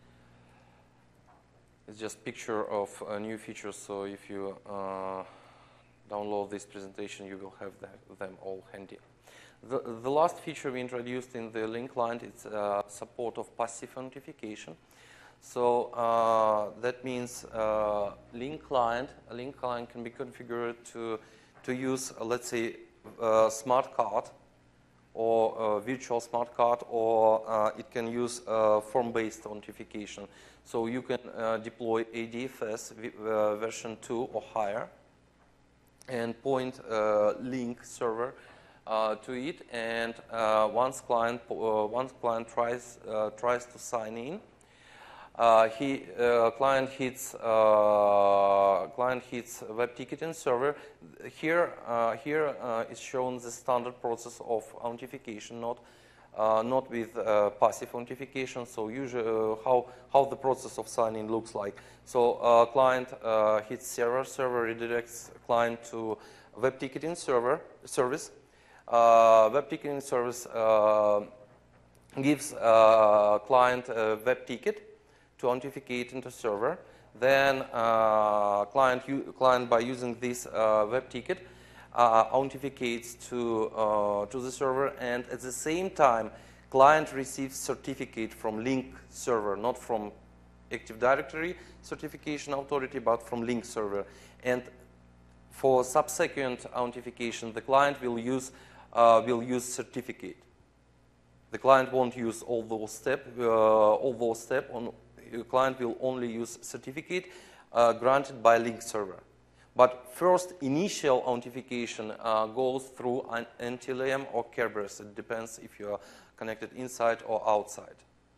it's just picture of a new feature. So if you uh, download this presentation, you will have them, them all handy. The, the last feature we introduced in the link client is uh, support of passive authentication. So uh, that means uh, link client, a link client can be configured to to use, uh, let's say, a smart card or a virtual smart card, or uh, it can use uh, form-based authentication. So you can uh, deploy A D F S uh, version two or higher, and point uh, link server uh, to it. And uh, once client uh, once client tries uh, tries to sign in, uh, he uh, client hits uh, client hits web ticketing server. Here uh, here uh, is shown the standard process of authentication, not uh, not with uh, passive authentication. So usually uh, how how the process of signing looks like. So uh, client uh, hits server, server redirects client to web ticketing server service. Uh, web ticketing service uh, gives uh, client a web ticket to authenticate into server. Then uh, client client by using this uh, web ticket uh, authenticates to uh, to the server, and at the same time client receives certificate from link server, not from Active Directory certification authority, but from link server. And for subsequent authentication, the client will use uh, will use certificate. The client won't use all those step uh, all those step. On the client will only use certificate uh, granted by link server. But first initial authentication uh, goes through an N T L M or Kerberos. It depends if you are connected inside or outside.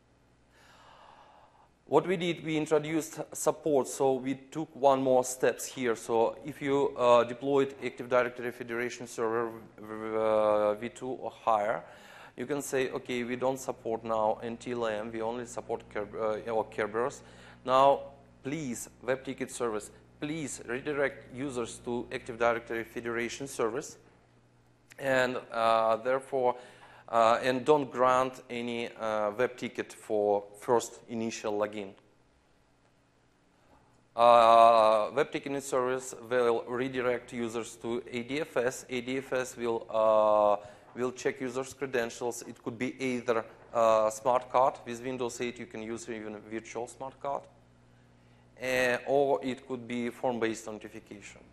What we did, we introduced support, so we took one more steps here. So if you uh, deployed Active Directory Federation Server uh, V two or higher, you can say, okay, we don't support now N T L M, we only support Kerber, uh, or Kerberos. Now, please, WebTicket service, please redirect users to Active Directory Federation service, and uh, therefore, uh, and don't grant any uh, web ticket for first initial login. Uh, web ticketing service will redirect users to A D F S. A D F S will uh, will check users' credentials. It could be either uh, smart card. With Windows eight, you can use even a virtual smart card, uh, or it could be form-based authentication.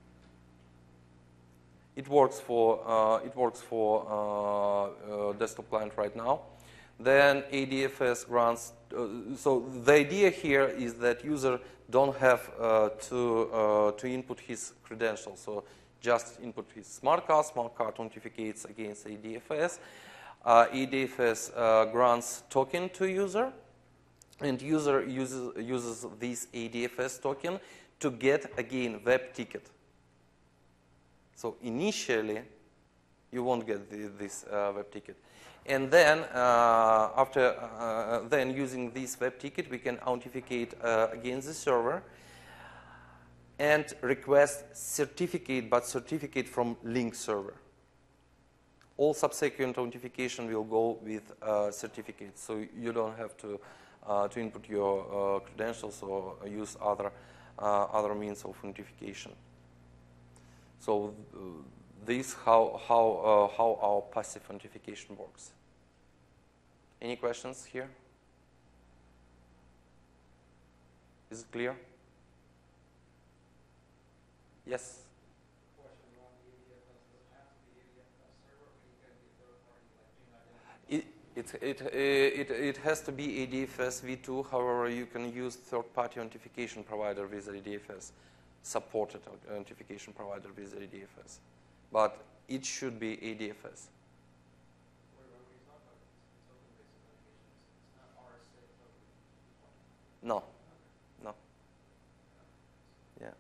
It works for uh, it works for uh, uh, desktop client right now. Then A D F S grants. Uh, so the idea here is that user don't have uh, to uh, to input his credentials. So just input his smart card. Smart card authenticates against A D F S. Uh, A D F S uh, grants token to user, and user uses uses this A D F S token to get again web ticket. So initially, you won't get the, this uh, web ticket, and then uh, after uh, then using this web ticket, we can authenticate uh, against the server and request certificate, but certificate from link server. All subsequent authentication will go with uh, certificates, so you don't have to uh, to input your uh, credentials or use other uh, other means of authentication. So uh, this how how uh, how our passive authentication works. Any questions here? Is it clear? Yes. Question on the A D F S, does it have to be A D F S server, or you can be third party like Ping Identity? It, it, it, it has to be A D F S v two, however, you can use third-party authentication provider with A D F S, supported authentication provider with A D F S. But it should be A D F S. What about we talk about? It's open-based No, no. Yeah.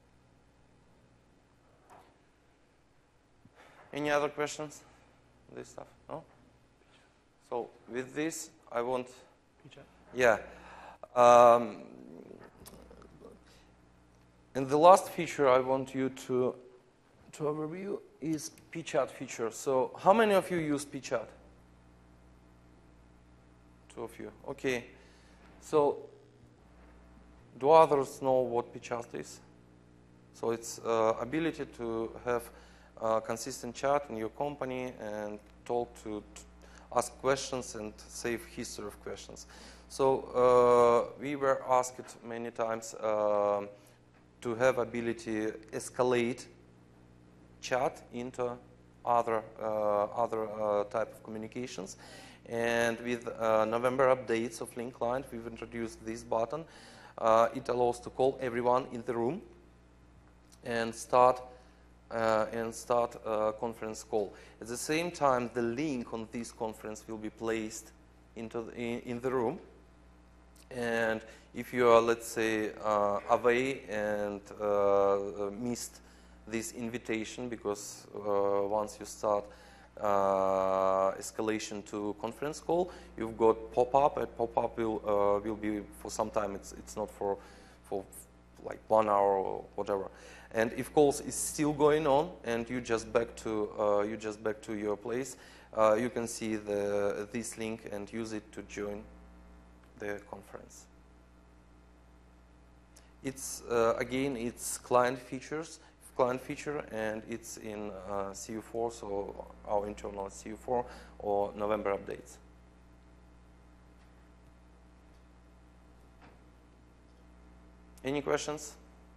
Any other questions on this stuff? No? So with this, I want, P-chat. yeah. Um, and the last feature I want you to, to overview is P-chat feature. So how many of you use P-chat? Two of you. Okay. So do others know what P-chat is? So it's uh, ability to have a consistent chat in your company and talk to, to ask questions and save history of questions. So uh, we were asked many times uh, to have ability escalate chat into other uh, other uh, type of communications. And with uh, November updates of Link Client, we've introduced this button. Uh, it allows to call everyone in the room and start uh, and start a conference call. At the same time, the link on this conference will be placed into the, in, in the room. And if you are, let's say, uh, away and uh, missed this invitation, because uh, once you start uh, escalation to conference call, you've got pop-up, and pop-up will uh, will be for some time. It's it's not for for like one hour or whatever. And if calls is still going on, and you just back to uh, you just back to your place, uh, you can see the this link and use it to join the conference. It's uh, again, it's client features, client feature, and it's in uh, C U four, so our internal C U four or November updates. Any questions?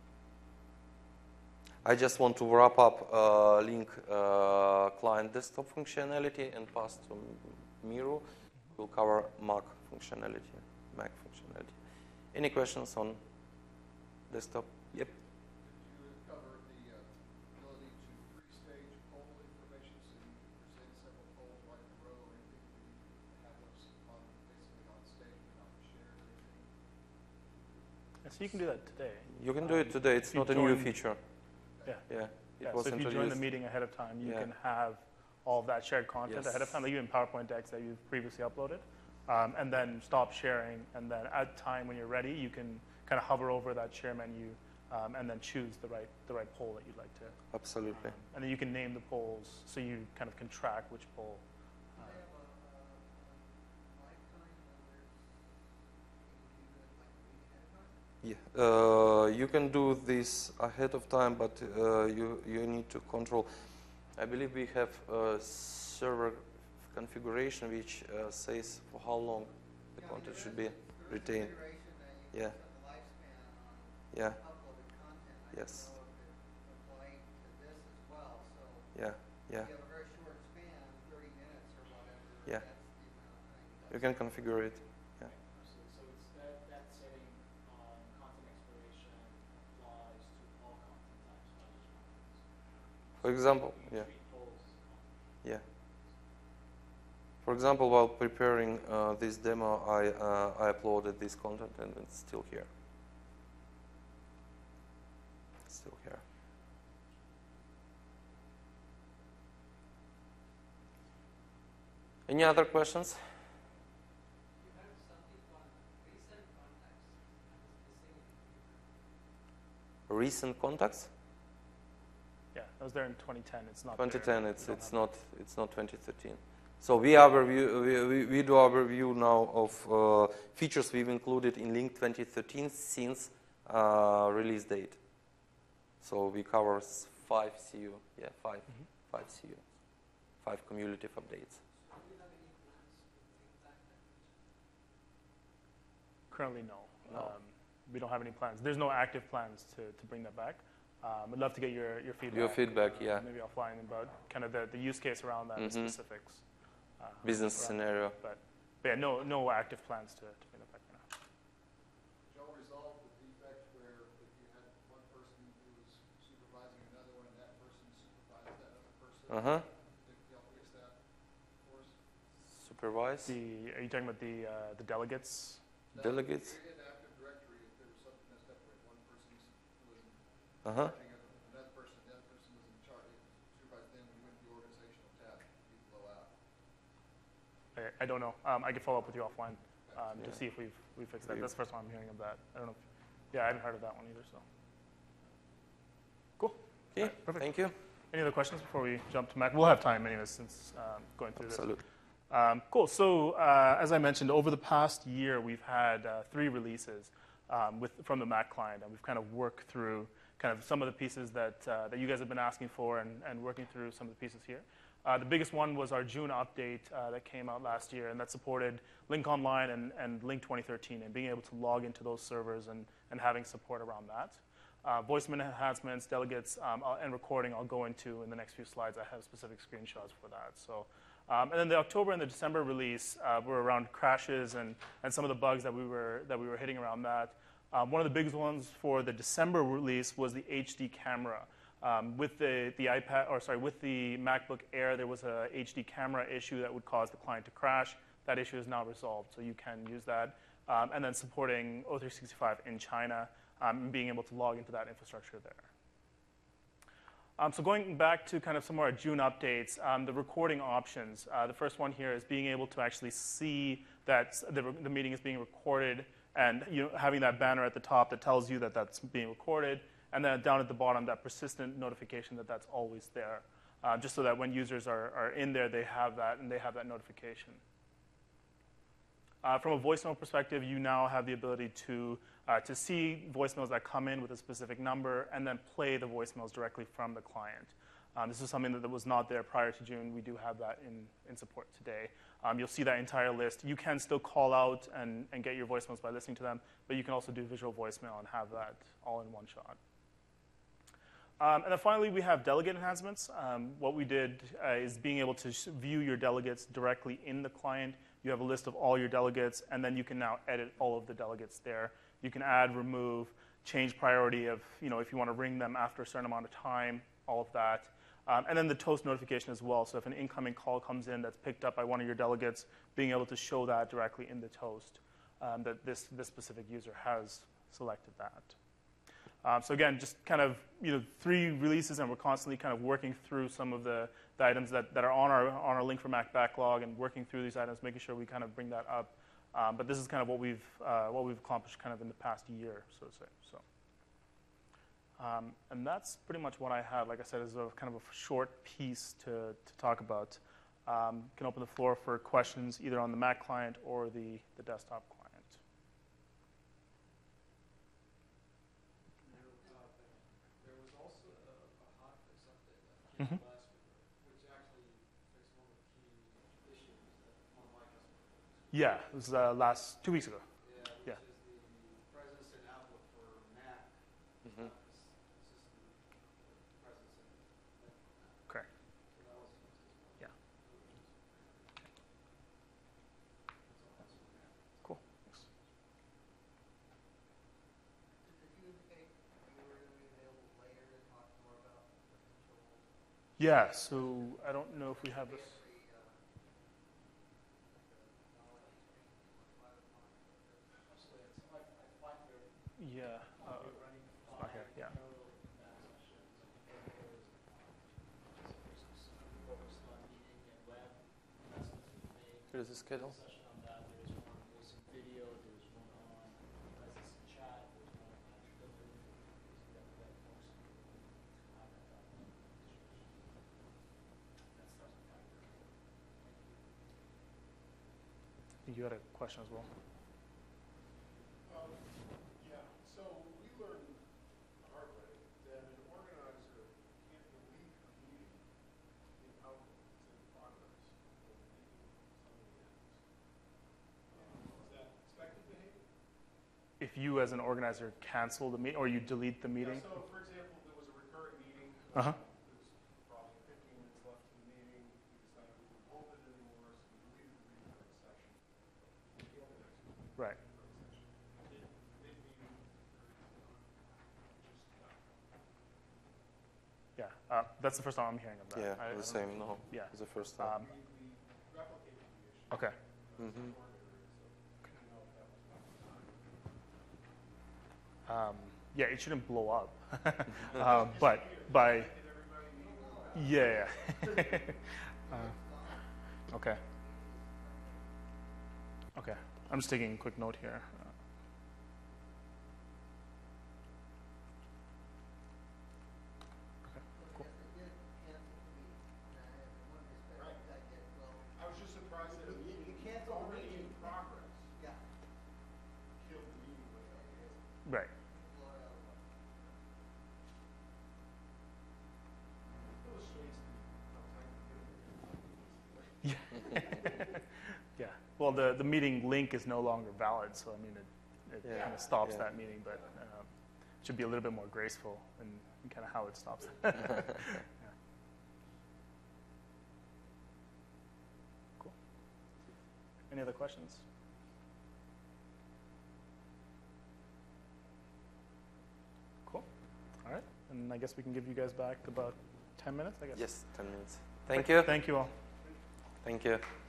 I just want to wrap up uh, Link uh, client desktop functionality and pass to Miro. We'll cover Mac functionality, Mac functionality. Any questions on desktop? Yep. Did you cover the uh, ability to three-stage poll information, so you can present several polls right in a row, or anything where you can have those on, basically on stage without the share or anything? Yeah, so you can do that today. You can do it today. It's if you not a new join- feature. Yeah. Yeah. It Yeah, was so if you join the introduced. meeting ahead of time, you Yeah. can have all of that shared content Yes. ahead of time, like even PowerPoint decks that you've previously uploaded, um, and then stop sharing. And then at time when you're ready, you can kind of hover over that share menu um, and then choose the right the right poll that you'd like to. Absolutely. Um, and then you can name the polls, so you kind of can track which poll. Do they have a, a, a lifetime where you can do it like a week ahead of time? Yeah. Uh, you can do this ahead of time, but uh, you you need to control. I believe we have a server configuration which uh, says for how long the Yeah, content there should is be a- there's a retained. configuration that you Yeah. can set the lifespan on Yeah. uploaded content. I Yes. don't know if it applied to this as well, so Yeah. Yeah. if you have a very short span, thirty minutes or whatever, Yeah. that's the amount of time. You can configure it. Yeah. Absolutely. So it's that, that setting on content expiration applies to all content types, not just content. For example, You yeah. treat polls as content. Yeah. For example, while preparing uh, this demo, I uh, I uploaded this content and it's still here. It's still here. Any other questions? You had something on recent contacts. I was missing. Recent contacts? Yeah, that was there in twenty ten. It's not. there. twenty ten. It's We don't it's have not it's not twenty thirteen. So we have a review, we, we, we do our review now of uh, features we've included in Link twenty thirteen since uh, release date. So we cover s- five C U, yeah, five, Mhm. five C U, five cumulative updates. Do you have any plans to bring back that feature? Currently, no. No. Um, we don't have any plans. There's no active plans to, to bring that back. Um, I'd love to get your, your feedback. Your feedback, uh, yeah. Maybe offline about kind of the, the use case around that, Mhm. the specifics. Uh, Business around scenario. that. But, but yeah, no, no active plans to, to bring that back right now. Did y'all resolve the defect where if you had one person who was supervising another one, and that person supervised that other person? Uh huh. Did y'all fix that for us? Supervise The, are you talking about the, uh, the delegates? That delegates. created Active Directory Uh-huh. charging of that person, that person was in charge, supervised them, when you went to the organizational tab, you blow out. I, I don't know. Um, I can follow up with you offline um, Yeah. to see if we've we fixed that. We- That's the first time I'm hearing of that. I don't know. If, yeah, I haven't heard of that one either. So cool. Okay, perfect. thank you. Any other questions before we jump to Mac? We'll have time anyways since um, going through this. Absolutely. Um, cool. So uh, as I mentioned, over the past year, we've had uh, three releases um, with from the Mac client, and we've kind of worked through kind of some of the pieces that uh, that you guys have been asking for, and, and working through some of the pieces here. Uh, the biggest one was our June update uh, that came out last year, and that supported Link Online and, and Link twenty thirteen, and being able to log into those servers and, and having support around that. Uh, voice enhancements, delegates, um, uh, and recording I'll go into in the next few slides. I have specific screenshots for that. So, um, and then the October and the December release uh, were around crashes and, and some of the bugs that we were that we were hitting around that. Um, one of the biggest ones for the December release was the H D camera. Um, with the, the iPad, or sorry, with the MacBook Air, there was a H D camera issue that would cause the client to crash. That issue is now resolved, so you can use that. Um, and then supporting O three sixty-five in China, um, and being able to log into that infrastructure there. Um, so going back to kind of some of our June updates, um, the recording options. Uh, the first one here is being able to actually see that the, the meeting is being recorded, and you know, having that banner at the top that tells you that that's being recorded, and then down at the bottom, that persistent notification that that's always there, uh, just so that when users are, are in there, they have that, and they have that notification. Uh, from a voicemail perspective, you now have the ability to, uh, to see voicemails that come in with a specific number, and then play the voicemails directly from the client. Um, this is something that was not there prior to June. We do have that in, in support today. Um, you'll see that entire list. You can still call out and, and get your voicemails by listening to them, but you can also do visual voicemail and have that all in one shot. Um, and then finally, we have delegate enhancements. Um, what we did uh, is being able to view your delegates directly in the client. You have a list of all your delegates, and then you can now edit all of the delegates there. You can add, remove, change priority of, you know, if you want to ring them after a certain amount of time, all of that. Um, and then the toast notification as well. So if an incoming call comes in that's picked up by one of your delegates, being able to show that directly in the toast, um, that this, this specific user has selected that. Um, so again, just kind of, you know, three releases, and we're constantly kind of working through some of the, the items that, that are on our, on our Link for Mac backlog, and working through these items, making sure we kind of bring that up. Um, but this is kind of what we've, uh, what we've accomplished kind of in the past year, so to say. So. Um, and that's pretty much what I have. Like I said, is a kind of a short piece to, to talk about. Um, can open the floor for questions either on the Mac client or the, the desktop client. There was also a, a hotfix update that Mhm. came last week, which actually fixed one of the key issues that one of my customers was. Yeah, it was uh, last two weeks ago. Yeah, which Yeah. is the presence in Outlook for Mac. Mhm. Not cons- consistent with the presence in Link for Mac. Correct. So that was fixed as well. Yeah. That's all that's for Mac. Cool. Thanks. Did you indicate you were going to be available later to talk more about potential Yeah, so I don't know if we have this. the, uh, the technology change at five o'clock? Actually, it's like, I find your, Yeah. Uh, you're running it's not here. Yeah. no that sessions, and there is, um, focused on meeting and web, that's the main Here's the schedule. session on that. There's one voice and video, there's one on presence and chat, there's one on battery delivery, there's web, web hosting, uh, that, that, that starts at five thirty. Thank you. I think you had a question as well. Um, yeah, so we learned the hard way that an organizer can't delete a meeting in Outlook that's in progress when the meeting suddenly ends. Um, is that expected behavior? If you, as an organizer, cancel the meeting or you delete the meeting. Yeah, so for example, there was a recurring meeting. Uh-huh. There was probably fifteen minutes left in the meeting. We decided we wouldn't hold it anymore, so we deleted the recurring session. The organizer deleted Right. the recurring session. Mid- Mid-meeting, just stopped. Yeah. Uh, that's the first time I'm hearing of that. Yeah, I- I the don't- same. No, Yeah. it's the first time. Um, We, we replicated the issue. okay. Mhm. Recorded it, so we didn't know if that was going on. Um, yeah, it shouldn't blow up. uh, but by, yeah. yeah. uh, okay. Okay. I'm just taking a quick note here. Uh, I was just surprised that a meeting already in progress killed the meeting without. right. Yeah. Well, the, the meeting link is no longer valid, so I mean, it, it Yeah. kind of stops Yeah. that meeting, but um, it should be a little bit more graceful in, in kind of how it stops. Yeah. Cool. Any other questions? Cool. All right. And I guess we can give you guys back about ten minutes, I guess. Yes, ten minutes. Thank you. Thank you all. Thank you.